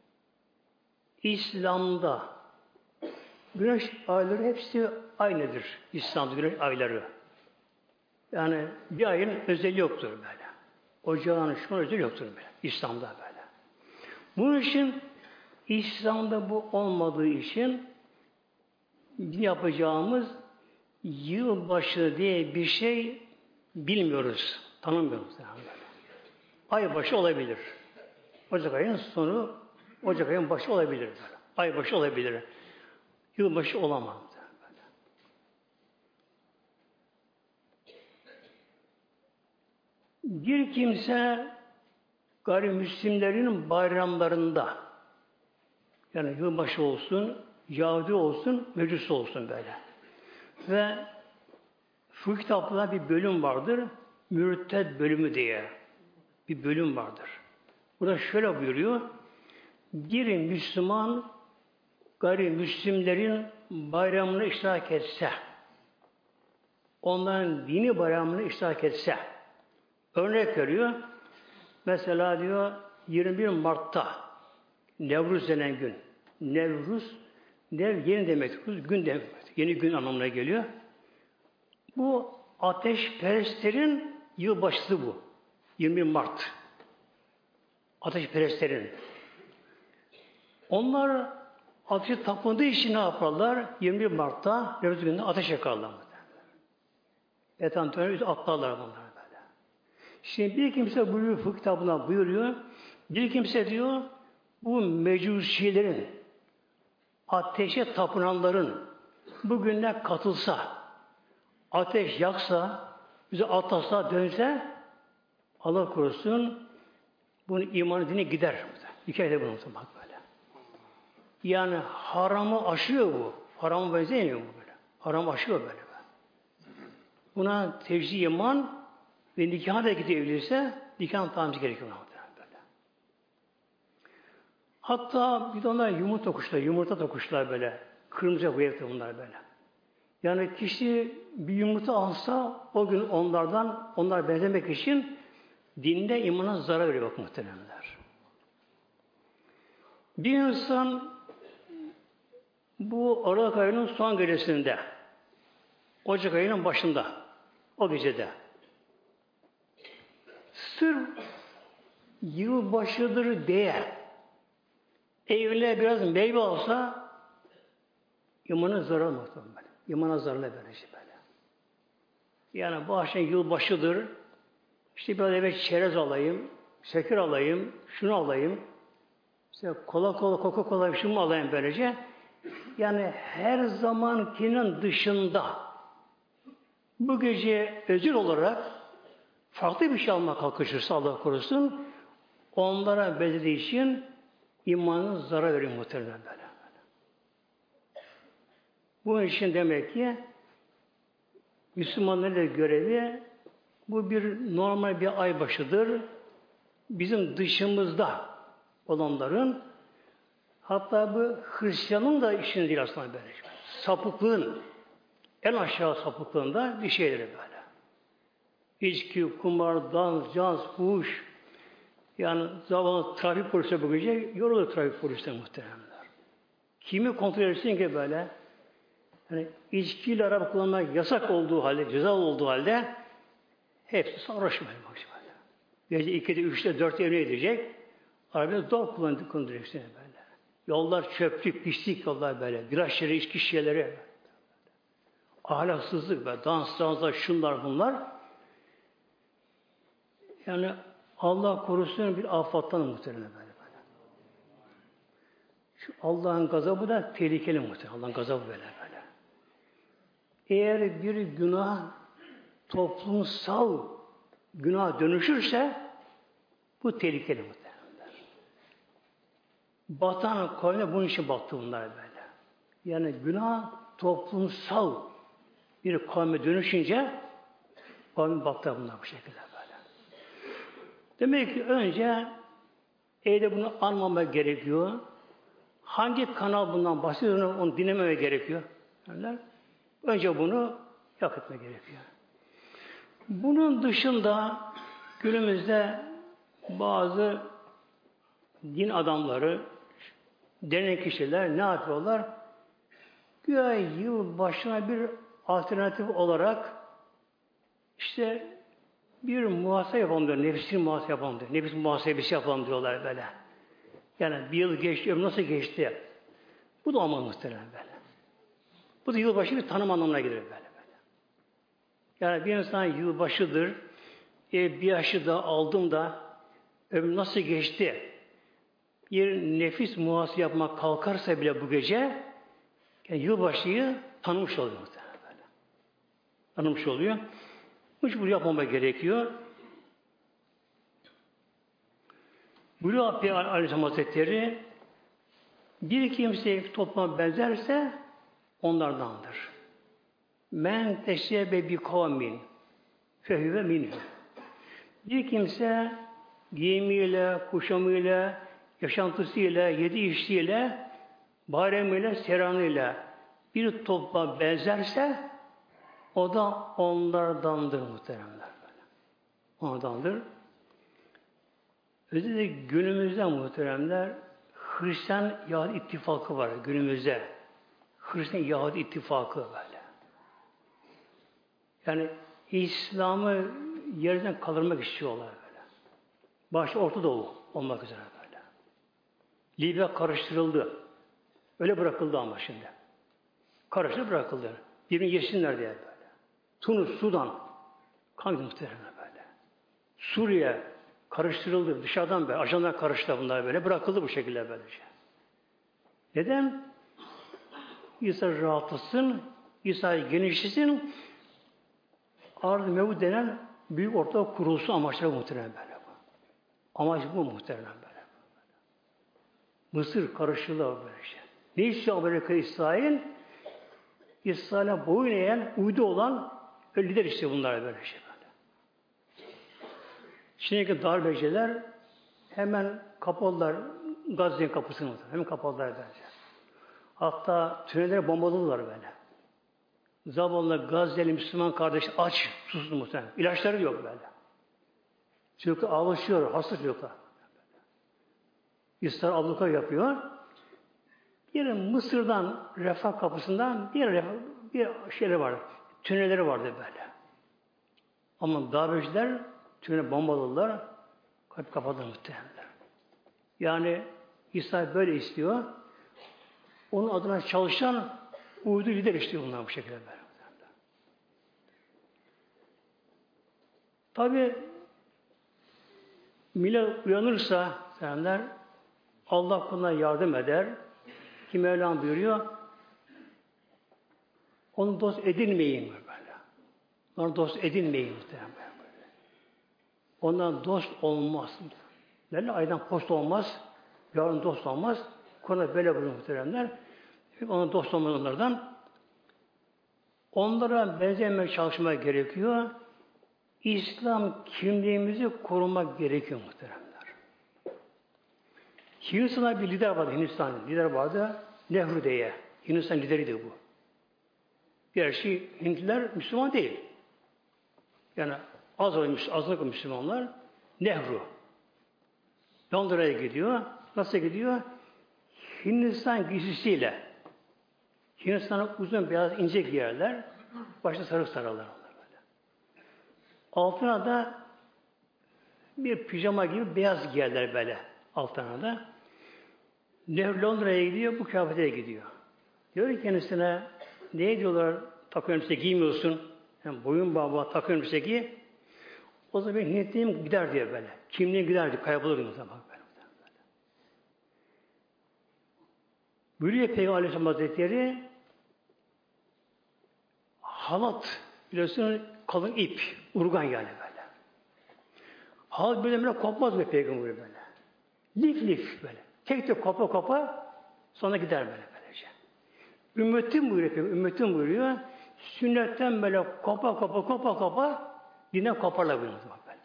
İslam'da güneş ayları hepsi aynıdır. İslam'da güneş ayları. Yani bir ayın özelliği yoktur böyle. Ocağın şu özelliği yoktur böyle. İslam'da böyle. Bunun için İslam'da bu olmadığı için yapacağımız yılbaşı diye bir şey bilmiyoruz. Tanımıyoruz. Yani böyle. Aybaşı olabilir. Ocak ayının sonu, Ocak ayının başı olabilir. Böyle. Aybaşı olabilir. Yılbaşı olamaz. Böyle. Bir kimse gayrimüslimlerin bayramlarında yani yılbaşı olsun, Yahudi olsun, Mecusi olsun böyle. Ve fıkıh kitaplarında bir bölüm vardır. Mürted bölümü diye bir bölüm vardır. Burada şöyle buyuruyor. Bir Müslüman gayrimüslimlerin bayramını iştirak etse, onların dini bayramını iştirak etse, örnek veriyor. Mesela diyor 21 Mart'ta Nevruz denen gün. Nevruz, yeni demek, gün demek. Yeni gün anlamına geliyor. Bu ateşperestlerin yılbaşısı bu. 21 Mart. Ateşperestlerin. Onlar ateşe tapındığı için ne yaparlar? 21 Mart'ta Nevruz gününde ateş yakarlar. Etantöre atlarlar bunlar böyle. Şimdi bir kimse buyuruyor, fıkıh kitabına buyuruyor. Bir kimse diyor, bu mecusilerin, ateşe tapınanların bugüne katılsa, ateş yaksa, bize atlasa, dönse, Allah korusun, bunun imanı dine gider. Hikayede bunu unutmak böyle. Yani haramı aşıyor bu. Haramı benzemiyor bu böyle. Haram aşıyor böyle. Buna tecrübe iman ve nikahına da gidebilirse nikahın tamamı gerekiyor. Böyle. Hatta bir de onlar yumurta dokuşlar böyle. Kırmızı boyayıp bunlar böyle. Yani kişi bir yumurta alsa o gün onlar benzemek için dinde imana zarar veriyor bak muhteremler. Bir insan bu Aralık ayının son gecesinde Ocak ayının başında. O gecede. Sırf yılbaşıdır diye evine biraz meyve alsa imana zarar muhtemelen. İmana zararlı böylece böyle. Yani bu akşam yılbaşıdır. İşte biraz eve çerez alayım, şeker alayım, şunu alayım. İşte Coca-Cola bir şey mi alayım böylece. Yani her zamankinin dışında bu gece özel olarak farklı bir şey almak kalkışırsa Allah korusun onlara bezdiği için imanın zarar veriyor muhtemelen böyle. Bunun için demek ki Müslümanların da görevi bu bir normal bir aybaşıdır. Bizim dışımızda olanların hatta bu Hristiyanın da işini değil aslında böyle. Sapıklığın en aşağı sapıklığında bir şeydir böyle. İçki, kumar, dans, caz, fuhuş. Yani zavallı trafik polisi bu gece yorulur trafik polisleri muhteremler. Kimi kontrol etsin ki böyle yani içkiyle araba kullanmak yasak olduğu halde, ceza olduğu halde hepsi sarhoşmaya başlıyor. Gece 2'de, 3'te, 4'te evine gidecek. Arabayı zor kullandığı direksiyonu böyle. Yollar çöplük, pislik yollar böyle. Viraj yeri, içki şişeleri. Ahlaksızlık böyle. Danslar, şunlar bunlar. Yani Allah korusun bir afattan muhtemelen böyle. Şu Allah'ın gazabı da tehlikeli muhtemelen. Allah'ın gazabı böyle. Eğer bir günah toplumsal günah dönüşürse bu tehlikeli muhtemelen. Batan kavimler bunun için battı bunlar böyle. Yani günah toplumsal bir kavme dönüşünce kavim battı bunlar bu şekilde böyle. Demek ki önce evde bunu anmamak gerekiyor. Hangi kanal bundan bahsediyor onu dinlememe gerekiyor. Yani önce bunu yok etme gerekiyor. Bunun dışında günümüzde bazı din adamları, denen kişiler ne yapıyorlar? Güya yıl başına bir alternatif olarak işte bir muhasebe yapalım diyor. Nefsini muhasebe yapalım diyor. Nefis muhasebesi yapalım diyorlar böyle. Yani bir yıl geçti, ömür nasıl geçti? Bu da olmaz muhtemelen böyle. Bu da yılbaşı bir tanım anlamına gelir böyle. Yani bir insan yılbaşıdır. Bir aşı da aldım da ömür nasıl geçti? Bir nefis muhasebe yapmak kalkarsa bile bu gece yani yılbaşıyı tanımış oluyor muhtemelen böyle. Tanımış oluyor. Hiç bunu yapmamak gerekiyor. Buyuruyor Peygamber Aleyhisselam Hazretleri bir kimse topluma benzerse onlardandır. Men teşebe bi kavmin fehüve minhum. Bir kimse giyimiyle, kuşamıyla, yaşantısıyla, yedi içtiğiyle, bayramiyle, seranıyla bir topluma benzerse o da onlardandır muhteremler. Onlardandır. Özellikle günümüzde muhteremler Hristiyan Yahudi ittifakı var günümüzde. Hristiyan Yahudi ittifakı böyle. Yani İslam'ı yerden kaldırmak istiyorlar böyle. Başta Orta Doğu olmak üzere böyle. Libya karıştırıldı. Öyle bırakıldı ama şimdi. Karıştırıp bırakıldı. Birbirini yesinler diye böyle. Tunus, Sudan kan muhtemelen böyle. Suriye karıştırıldı. Dışarıdan böyle. Ajanlar karıştı bunlar böyle. Bırakıldı bu şekilde böylece. Neden? İsa rahatlasın, İsa genişlesin, Arz-ı Mevud denen büyük ortak kurulsun amaçları muhtemelen böyle. Amaç bu muhtemelen böyle. Mısır karıştırılıyor böyle şey. Ne istiyor Amerika, İsrail? İsrail'e boyun eğen, uydu olan lider istiyor bunlar böyle şey böyle. Şimdiki darbeciler hemen kapadılar Gazze'nin kapısını. Hemen kapadılar bence. Hatta tünelleri bombaladılar böyle. Zavallı Gazze'li Müslüman kardeş aç, susuz muhtemelen. İlaçları yok böyle. Çocuklar ağlaşıyor, hasta çocuklar. İsrail abluka yapıyor. Bir Mısır'dan refah kapısından bir şeyler var. tünelleri vardı böyle. Ama darbeciler tüneli bombaladılar, kapadı muhtemelenler. Yani İsa böyle istiyor. Onun adına çalışan uydu lider istiyor bunlar bu şekilde böyle. Tabi millet uyanırsa senler Allah kuluna yardım eder. Ki Mevlam buyuruyor onu dost edinmeyin böyle. Onu dost edinmeyin muhtemelen böyle. Ondan dost olmaz. Böyle aydan post olmaz. Yarın dost olmaz. Konu böyle buyuruyor muhteremler. Ona dost olmaz onlardan. Onlara benzemek çalışmak gerekiyor. İslam kimliğimizi korumak gerekiyor muhteremler. Hindistan'da bir lider vardı. Hindistan lider vardı. Nehru diye. Hindistan lideriydi bu. Gerçi Hintliler Müslüman değil. Yani azınlık Müslümanlar. Nehru. Londra'ya gidiyor. Nasıl gidiyor? Hindistan giysisiyle. Hindistan'a uzun beyaz ince giyerler. Başta sarık sararlar. Altına da bir pijama gibi beyaz giyerler böyle. Altına da. Nehru Londra'ya gidiyor, bu kıyafete gidiyor. Diyor ki kendisine, ne diyorlar, takım elbise giymiyorsun, yani boyun bağlı takım elbise giy. O zaman benim Hintliğim gider diyor böyle. Kimliğim gider diyor, kaybolur o zaman böyle. Buyuruyor Peygamber Aleyhisselam Hazretleri, halat, biliyorsunuz kalın ip, urgan yani böyle. Halat böyle kopmaz mı Peygamber böyle? Lif lif böyle. Tek tek kopa sonra gider böyle böylece. Ümmetim buyuruyor. Sünnetten böyle kopa dinden koparlar böyle.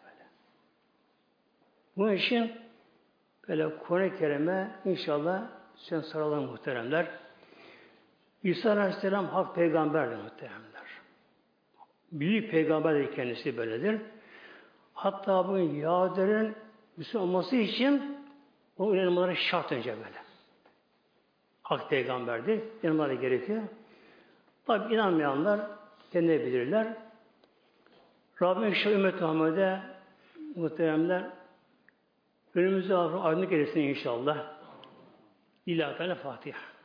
Bunun için böyle Kur'an-ı Kerim'e inşallah sen saralım muhteremler. İsa Aleyhisselam hak peygamberdir muhteremler. Büyük peygamber kendisi böyledir. Hatta bu Yahudilerin Müslüman olması için o inanmaları şart önce böyle. Hak peygamberdir. İnanmaları gerekiyor. Tabi inanmayanlar kendine bilirler. Rabbim inşallah ümmet Muhammed'e muhteremler önümüzde aydınlık eylesin inşallah. İlahi Teala Fatiha.